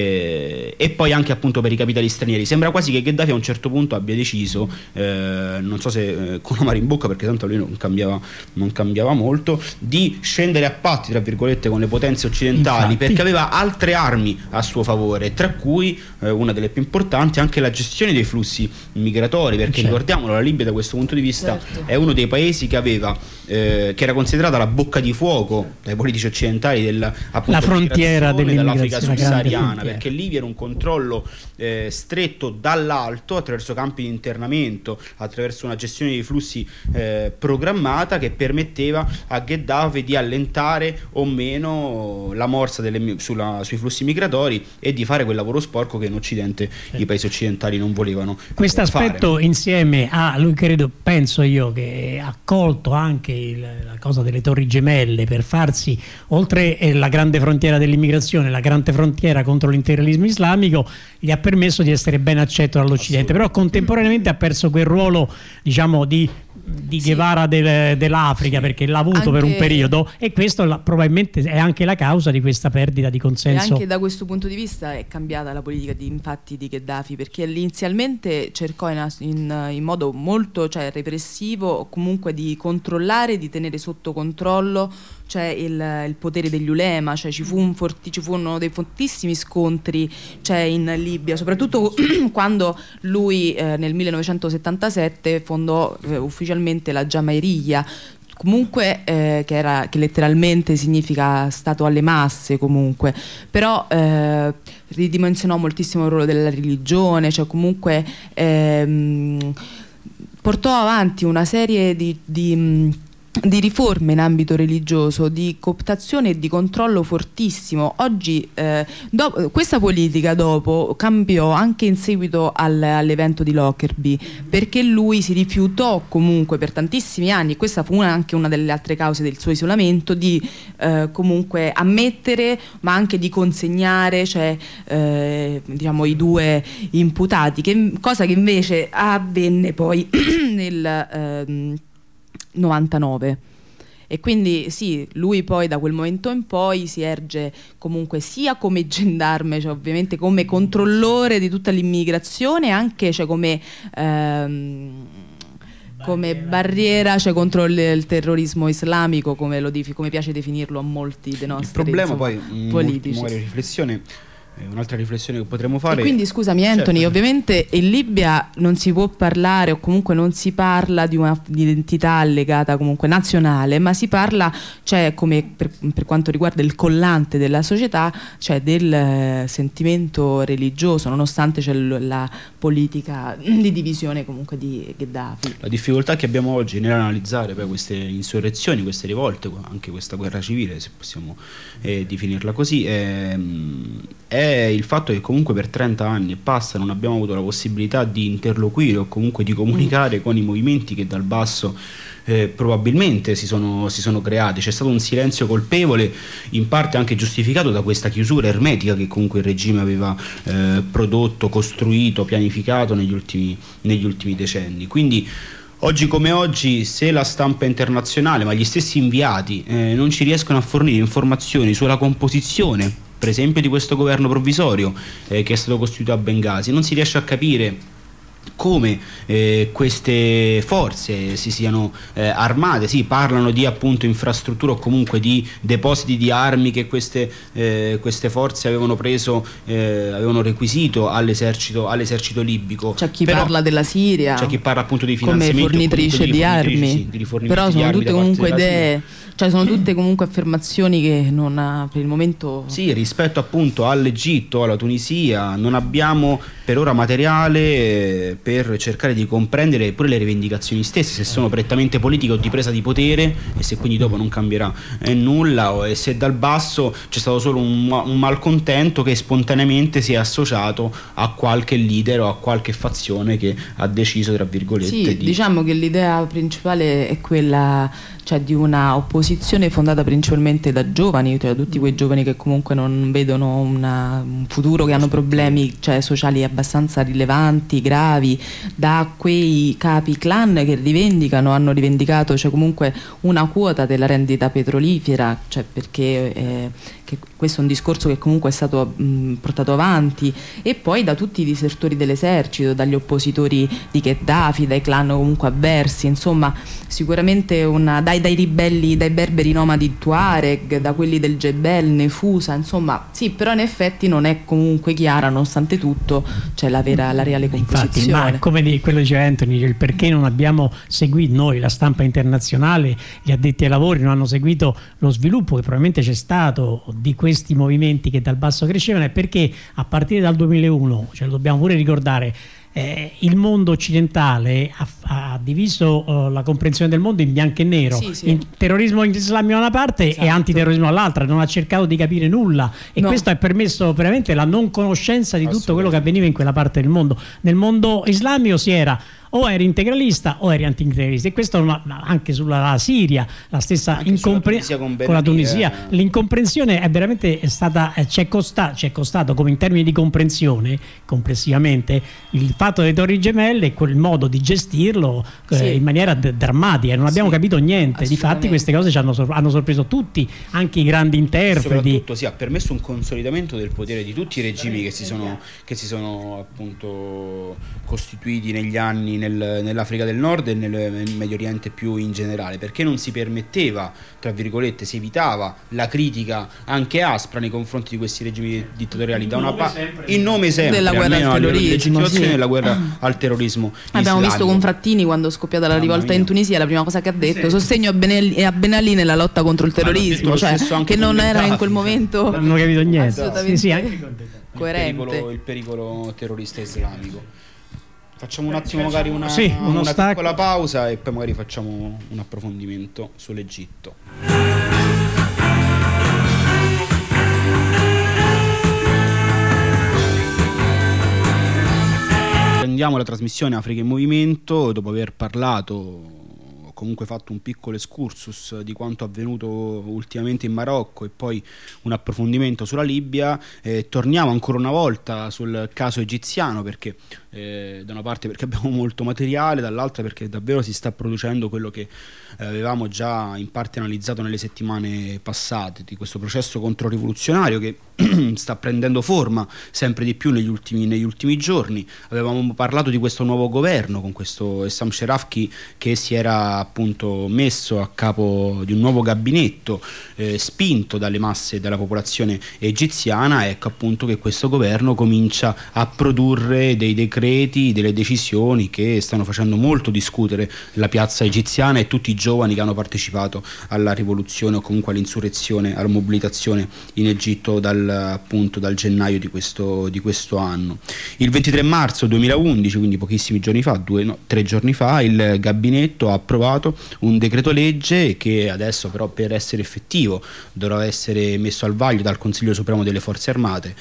e poi anche appunto per i capitali stranieri. Sembra quasi che Gheddafi a un certo punto abbia deciso, non so se con l'amaro in bocca, perché tanto lui non cambiava molto, di scendere a patti tra virgolette con le potenze occidentali. Infatti, perché aveva altre armi a suo favore, tra cui una delle più importanti anche la gestione dei flussi migratori, perché ricordiamolo, la Libia da questo punto di vista è uno dei paesi che aveva che era considerata la bocca di fuoco dai politici occidentali la frontiera dall'Africa subsahariana, perché lì vi era un controllo stretto dall'alto attraverso campi di internamento, attraverso una gestione dei flussi programmata, che permetteva a Gheddafi di allentare o meno la morsa sui flussi migratori e di fare quel lavoro sporco che in Occidente i paesi occidentali non volevano. Questo aspetto insieme a lui, penso io, che ha colto anche la cosa delle Torri Gemelle per farsi, oltre la grande frontiera dell'immigrazione, la grande frontiera contro l'integralismo islamico, gli ha permesso di essere ben accetto dall'Occidente, però contemporaneamente ha perso quel ruolo, diciamo, di Guevara dell'Africa, perché l'ha avuto per un periodo, e questo probabilmente è anche la causa di questa perdita di consenso. E anche da questo punto di vista è cambiata la politica infatti di Gheddafi, perché inizialmente cercò in modo molto, cioè, repressivo, o comunque di controllare, di tenere sotto controllo, cioè, il potere degli ulema. Cioè, ci furono dei fortissimi scontri, cioè, in Libia, soprattutto quando lui nel 1977 fondò ufficialmente la Giameria, comunque che letteralmente significa stato alle masse, comunque, però ridimensionò moltissimo il ruolo della religione, cioè comunque portò avanti una serie di riforme in ambito religioso, di cooptazione e di controllo fortissimo. Oggi questa politica dopo cambiò anche in seguito all'evento di Lockerbie, perché lui si rifiutò comunque per tantissimi anni, e questa fu anche una delle altre cause del suo isolamento, di comunque ammettere, ma anche di consegnare, cioè, diciamo, i due imputati, cosa che invece avvenne poi 99. E quindi sì, lui poi da quel momento in poi si erge comunque sia come gendarme, cioè ovviamente come controllore di tutta l'immigrazione, anche cioè come barriera, cioè contro il terrorismo islamico, come piace definirlo a molti dei nostri, il problema, insomma, poi politici. Riflessione, un'altra riflessione che potremmo fare. E quindi scusami Anthony, certo, ovviamente in Libia non si può parlare, o comunque non si parla di un'identità legata comunque nazionale, ma si parla, cioè, come per quanto riguarda il collante della società, cioè del sentimento religioso, nonostante c'è la politica di divisione comunque di Gheddafi. La difficoltà che abbiamo oggi nell'analizzare poi queste insurrezioni, queste rivolte, anche questa guerra civile, se possiamo definirla così, è il fatto che comunque per 30 anni e passa non abbiamo avuto la possibilità di interloquire o comunque di comunicare con i movimenti che dal basso probabilmente si sono creati. C'è stato un silenzio colpevole, in parte anche giustificato da questa chiusura ermetica che comunque il regime aveva prodotto, costruito, pianificato negli ultimi decenni. Quindi oggi come oggi, se la stampa internazionale, ma gli stessi inviati non ci riescono a fornire informazioni sulla composizione, per esempio, di questo governo provvisorio che è stato costituito a Bengasi, non si riesce a capire come queste forze si siano armate. Sì, parlano di appunto infrastrutture o comunque di depositi di armi che queste forze avevano requisito all'esercito libico. C'è chi parla della Siria, c'è chi parla appunto di finanziamento come fornitrice di armi, però sono tutte comunque idee, cioè sono tutte comunque affermazioni che non ha per il momento. Sì, rispetto appunto all'Egitto, alla Tunisia, non abbiamo per ora materiale per cercare di comprendere pure le rivendicazioni stesse, se sono prettamente politiche o di presa di potere, e se quindi dopo non cambierà nulla, e se dal basso c'è stato solo un malcontento che spontaneamente si è associato a qualche leader o a qualche fazione che ha deciso, tra virgolette, sì, diciamo che l'idea principale è quella, cioè, di una opposizione fondata principalmente da giovani, cioè tutti quei giovani che comunque non vedono un futuro, che hanno problemi, cioè, sociali abbastanza rilevanti, gravi, da quei capi clan che hanno rivendicato, cioè, comunque una quota della rendita petrolifera, cioè, perché che questo è un discorso che comunque è stato portato avanti, e poi da tutti i disertori dell'esercito, dagli oppositori di Gheddafi, dai clan comunque avversi, insomma sicuramente dai ribelli, dai berberi nomadi Tuareg, da quelli del Jebel, Nefusa, insomma sì, però in effetti non è comunque chiara, nonostante tutto, cioè la reale composizione. Infatti, ma come quello diceva Anthony, il perché non abbiamo seguito noi, la stampa internazionale, gli addetti ai lavori non hanno seguito lo sviluppo che probabilmente c'è stato di questi movimenti che dal basso crescevano, è perché a partire dal 2001, cioè lo dobbiamo pure ricordare, il mondo occidentale ha diviso la comprensione del mondo in bianco e nero, sì. Terrorismo islamico da una parte, esatto, e antiterrorismo dall'altra. Non ha cercato di capire nulla, e questo ha permesso veramente la non conoscenza di tutto quello che avveniva in quella parte del mondo. Nel mondo islamico o eri integralista o eri anti-integralista, e questo anche sulla Siria, la stessa con la Tunisia, l'incomprensione è veramente stata, ci è costato come in termini di comprensione complessivamente il fatto delle Torri Gemelle e quel modo di gestirlo in maniera drammatica. Non abbiamo capito niente. Difatti queste cose hanno sorpreso tutti, anche i grandi interpreti. Soprattutto ha permesso un consolidamento del potere di tutti i regimi che si sono appunto costituiti negli anni nell'Africa del Nord e nel Medio Oriente più in generale, perché non si permetteva, tra virgolette, si evitava la critica anche aspra nei confronti di questi regimi dittatoriali, da una parte in nome sempre della guerra al terrorismo, della guerra al terrorismo abbiamo islamico. Visto con Frattini, quando è scoppiata la rivolta in Tunisia, la prima cosa che ha detto: sostegno a Ben Ali nella lotta contro il terrorismo, cioè che non era in quel momento, non hanno capito niente, assolutamente coerente. Il pericolo terrorista islamico. Facciamo un attimo magari una piccola pausa e poi magari facciamo un approfondimento sull'Egitto. Prendiamo la trasmissione Africa in Movimento dopo aver parlato, comunque fatto un piccolo excursus di quanto avvenuto ultimamente in Marocco e poi un approfondimento sulla Libia. Torniamo ancora una volta sul caso egiziano, perché da una parte perché abbiamo molto materiale, dall'altra perché davvero si sta producendo quello che avevamo già in parte analizzato nelle settimane passate, di questo processo controrivoluzionario che sta prendendo forma sempre di più negli ultimi giorni. Avevamo parlato di questo nuovo governo con questo Essam Sherafki che si era appunto messo a capo di un nuovo gabinetto spinto dalle masse della popolazione egiziana. Ecco appunto che questo governo comincia a produrre dei decreti, delle decisioni che stanno facendo molto discutere la piazza egiziana e tutti i giovani che hanno partecipato alla rivoluzione o comunque all'insurrezione, alla mobilitazione in Egitto dal gennaio di questo anno. Il 23 marzo 2011, quindi pochissimi giorni fa, 3 giorni fa, il gabinetto ha approvato un decreto legge che adesso però per essere effettivo dovrà essere messo al vaglio dal Consiglio Supremo delle Forze Armate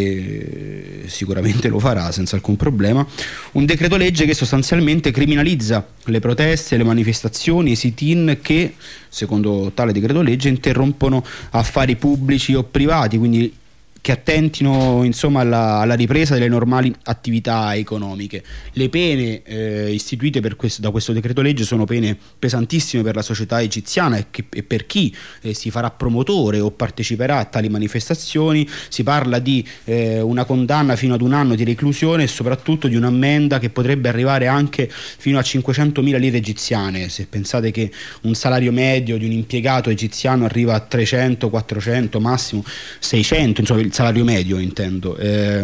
e sicuramente lo farà senza alcun problema. Un decreto legge che sostanzialmente criminalizza le proteste, le manifestazioni, i sit-in che secondo tale decreto legge interrompono affari pubblici o privati, quindi che attentino insomma alla ripresa delle normali attività economiche. Le pene istituite da questo decreto legge sono pene pesantissime per la società egiziana e per chi si farà promotore o parteciperà a tali manifestazioni. Si parla di una condanna fino ad 1 anno di reclusione e soprattutto di un'ammenda che potrebbe arrivare anche fino a 500.000 lire egiziane. Se pensate che un salario medio di un impiegato egiziano arriva a 300, 400, massimo 600, insomma il salario medio intendo,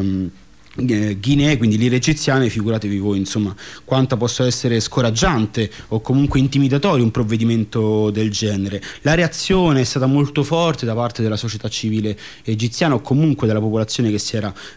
Guinee, quindi lire egiziane, figuratevi voi insomma quanto possa essere scoraggiante o comunque intimidatorio un provvedimento del genere. La reazione è stata molto forte da parte della società civile egiziana o comunque della popolazione che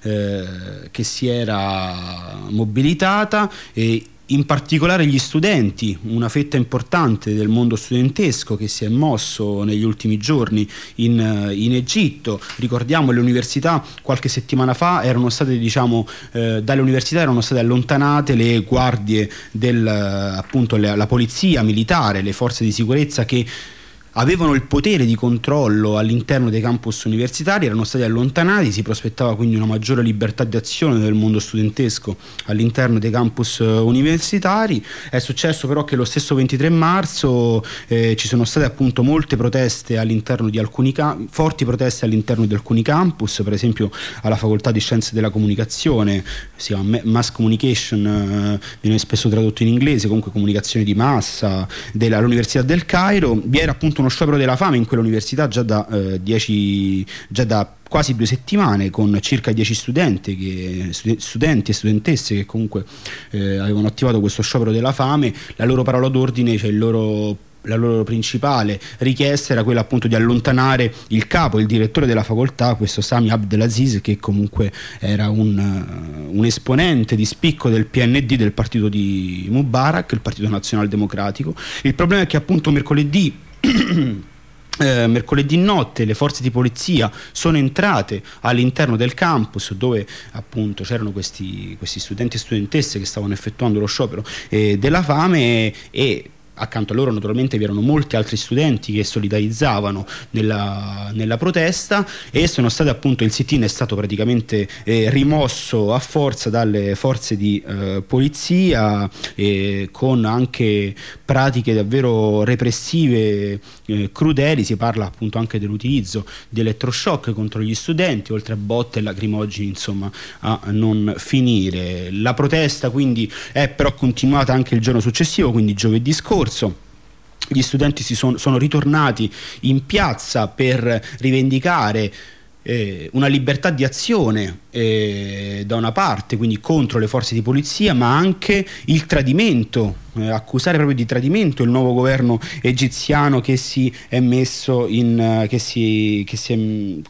si era mobilitata, e in particolare gli studenti, una fetta importante del mondo studentesco che si è mosso negli ultimi giorni in Egitto. Ricordiamo, le università qualche settimana fa erano state dalle università erano state allontanate le guardie appunto la polizia militare, le forze di sicurezza che avevano il potere di controllo all'interno dei campus universitari, erano stati allontanati. Si prospettava quindi una maggiore libertà di azione del mondo studentesco all'interno dei campus universitari. È successo però che lo stesso 23 marzo ci sono state appunto molte proteste all'interno di forti proteste all'interno di alcuni campus, per esempio alla facoltà di Scienze della Comunicazione, si chiama Mass Communication, viene spesso tradotto in inglese, comunque comunicazione di massa, all'Università del Cairo. Vi era appunto uno sciopero della fame in quell'università già da quasi 2 settimane, con circa 10 studenti e studentesse che comunque avevano attivato questo sciopero della fame. La loro parola d'ordine, cioè la loro principale richiesta era quella appunto di allontanare il direttore della facoltà, questo Sami Abdelaziz, che comunque era un esponente di spicco del PND, del partito di Mubarak, il Partito Nazionale Democratico. Il problema è che appunto mercoledì notte le forze di polizia sono entrate all'interno del campus dove appunto c'erano questi studenti e studentesse che stavano effettuando lo sciopero della fame, e accanto a loro naturalmente vi erano molti altri studenti che solidarizzavano nella protesta, e sono state appunto, il sit-in è stato praticamente rimosso a forza dalle forze di polizia, con anche pratiche davvero repressive, crudeli. Si parla appunto anche dell'utilizzo di elettroshock contro gli studenti, oltre a botte e lacrimogeni, insomma, a non finire. La protesta quindi è però continuata anche il giorno successivo, quindi giovedì scorso. Gli studenti sono ritornati in piazza per rivendicare una libertà di azione da una parte, quindi contro le forze di polizia, ma anche il tradimento, accusare proprio di tradimento il nuovo governo egiziano che si è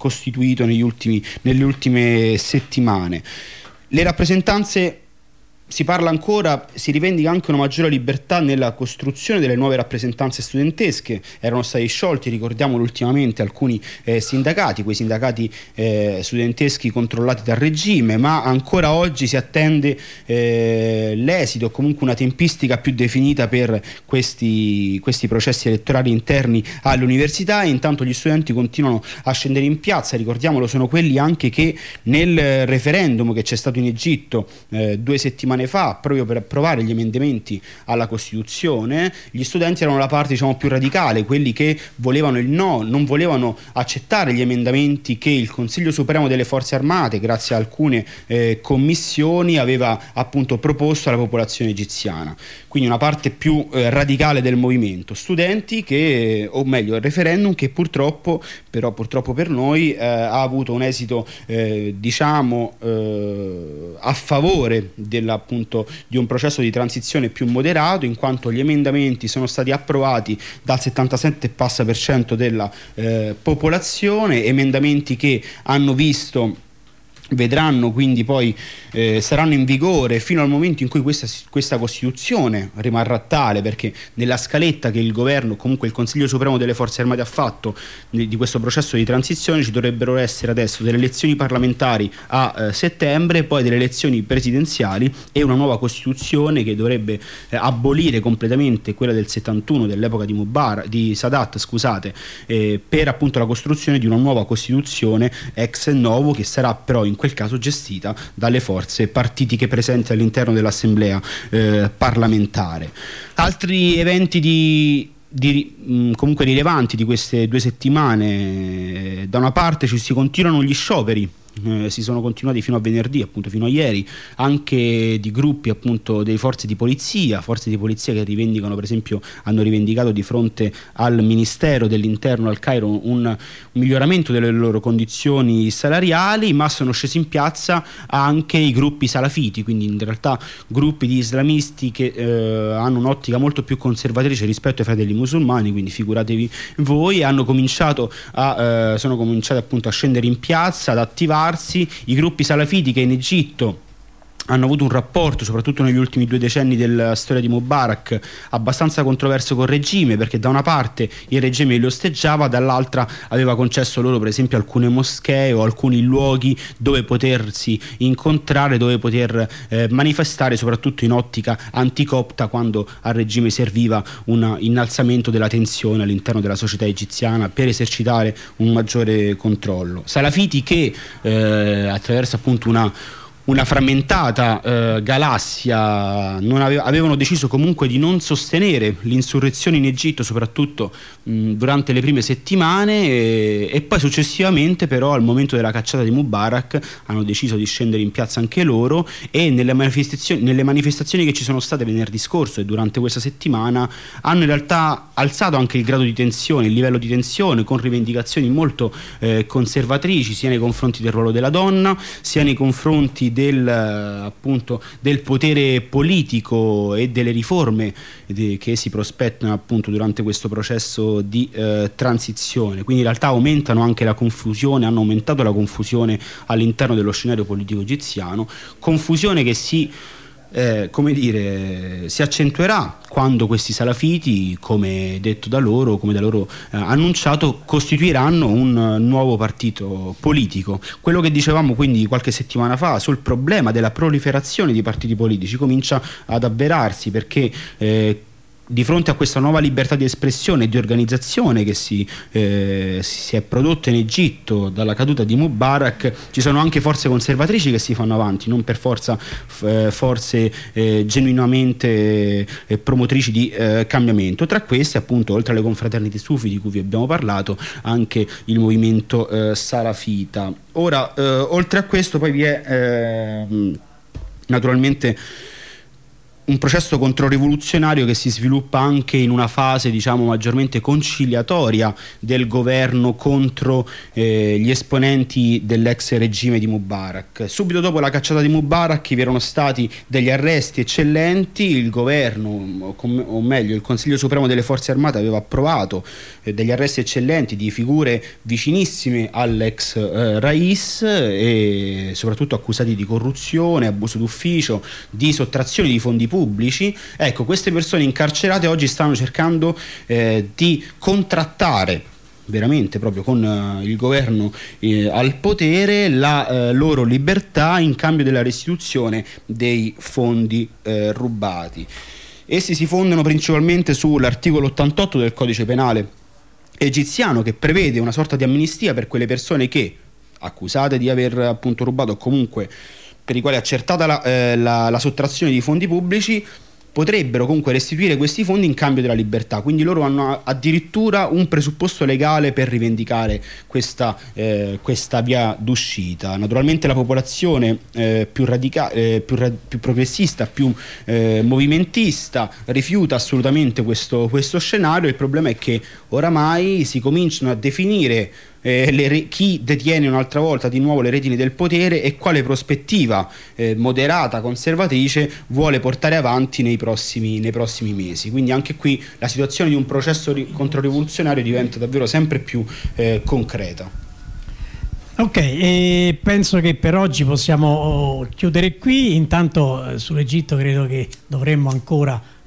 costituito nelle ultime settimane. Le rappresentanze si parla ancora, si rivendica anche una maggiore libertà nella costruzione delle nuove rappresentanze studentesche. Erano stati sciolti, ricordiamolo, ultimamente alcuni sindacati, quei sindacati studenteschi controllati dal regime, ma ancora oggi si attende l'esito o comunque una tempistica più definita per questi processi elettorali interni all'università, e intanto gli studenti continuano a scendere in piazza. Ricordiamolo, sono quelli anche che nel referendum che c'è stato in Egitto 2 settimane fa, proprio per approvare gli emendamenti alla Costituzione, gli studenti erano la parte, diciamo, più radicale, quelli che volevano il no, non volevano accettare gli emendamenti che il Consiglio Supremo delle Forze Armate, grazie a alcune commissioni, aveva appunto proposto alla popolazione egiziana. Quindi una parte più radicale del movimento. Studenti che, o meglio, il referendum che purtroppo per noi ha avuto un esito a favore appunto di un processo di transizione più moderato, in quanto gli emendamenti sono stati approvati dal 77% della popolazione, emendamenti che vedranno quindi poi saranno in vigore fino al momento in cui questa Costituzione rimarrà tale, perché nella scaletta che il governo, comunque il Consiglio Supremo delle Forze Armate ha fatto di questo processo di transizione, ci dovrebbero essere adesso delle elezioni parlamentari a settembre, poi delle elezioni presidenziali e una nuova Costituzione che dovrebbe abolire completamente quella del 71 dell'epoca di Sadat, scusate, per appunto la costruzione di una nuova Costituzione ex novo, che sarà però in quel caso gestita dalle forze partitiche presenti all'interno dell'assemblea parlamentare. Altri eventi comunque rilevanti di queste 2 settimane: da una parte si continuano gli scioperi, si sono continuati fino a venerdì, appunto fino a ieri, anche di gruppi appunto delle forze di polizia che rivendicano, per esempio hanno rivendicato di fronte al Ministero dell'Interno al Cairo un miglioramento delle loro condizioni salariali, ma sono scesi in piazza anche i gruppi salafiti, quindi in realtà gruppi di islamisti che hanno un'ottica molto più conservatrice rispetto ai fratelli musulmani, quindi figuratevi voi, sono cominciati appunto a scendere in piazza, ad attivarsi. I gruppi salafiti che in Egitto hanno avuto un rapporto, soprattutto negli ultimi 2 decenni della storia di Mubarak, abbastanza controverso col regime, perché da una parte il regime li osteggiava, dall'altra aveva concesso loro per esempio alcune moschee o alcuni luoghi dove potersi incontrare, dove poter manifestare, soprattutto in ottica anticopta, quando al regime serviva un innalzamento della tensione all'interno della società egiziana per esercitare un maggiore controllo. Salafiti che attraverso appunto una frammentata galassia avevano deciso comunque di non sostenere l'insurrezione in Egitto, soprattutto durante le prime settimane, e poi successivamente però al momento della cacciata di Mubarak hanno deciso di scendere in piazza anche loro, e nelle manifestazioni che ci sono state venerdì scorso e durante questa settimana hanno in realtà alzato anche il grado di tensione, il livello di tensione, con rivendicazioni molto conservatrici sia nei confronti del ruolo della donna, sia nei confronti del potere politico e delle riforme che si prospettano appunto durante questo processo di transizione. Quindi in realtà hanno aumentato la confusione all'interno dello scenario politico egiziano, confusione che si accentuerà quando questi salafiti, come da loro annunciato, costituiranno un nuovo partito politico. Quello che dicevamo quindi qualche settimana fa sul problema della proliferazione di partiti politici comincia ad avverarsi, perché di fronte a questa nuova libertà di espressione e di organizzazione che si è prodotta in Egitto dalla caduta di Mubarak, ci sono anche forze conservatrici che si fanno avanti, non per forza forze genuinamente promotrici di cambiamento. Tra queste, appunto, oltre alle confraternite sufi di cui vi abbiamo parlato, anche il movimento salafita. Ora, oltre a questo poi vi è naturalmente un processo controrivoluzionario che si sviluppa anche in una fase, diciamo, maggiormente conciliatoria del governo contro gli esponenti dell'ex regime di Mubarak. Subito dopo la cacciata di Mubarak vi erano stati degli arresti eccellenti, il governo, o meglio il Consiglio Supremo delle Forze Armate aveva approvato degli arresti eccellenti di figure vicinissime all'ex Rais, e soprattutto accusati di corruzione, abuso d'ufficio, di sottrazione di fondi pubblici. Ecco, queste persone incarcerate oggi stanno cercando di contrattare veramente proprio con il governo al potere la loro libertà in cambio della restituzione dei fondi rubati. Essi si fondano principalmente sull'articolo 88 del codice penale egiziano, che prevede una sorta di amnistia per quelle persone che, accusate di aver appunto rubato o comunque per i quali è accertata la sottrazione di fondi pubblici, potrebbero comunque restituire questi fondi in cambio della libertà. Quindi loro hanno addirittura un presupposto legale per rivendicare questa via d'uscita. Naturalmente la popolazione più progressista, più movimentista rifiuta assolutamente questo scenario. Il problema è che oramai si cominciano a definire chi detiene un'altra volta di nuovo le redini del potere e quale prospettiva moderata, conservatrice vuole portare avanti nei prossimi mesi. Quindi anche qui la situazione di un processo controrivoluzionario diventa davvero sempre più concreta. Ok, penso che per oggi possiamo chiudere qui. Intanto sull'Egitto credo che dovremmo ancora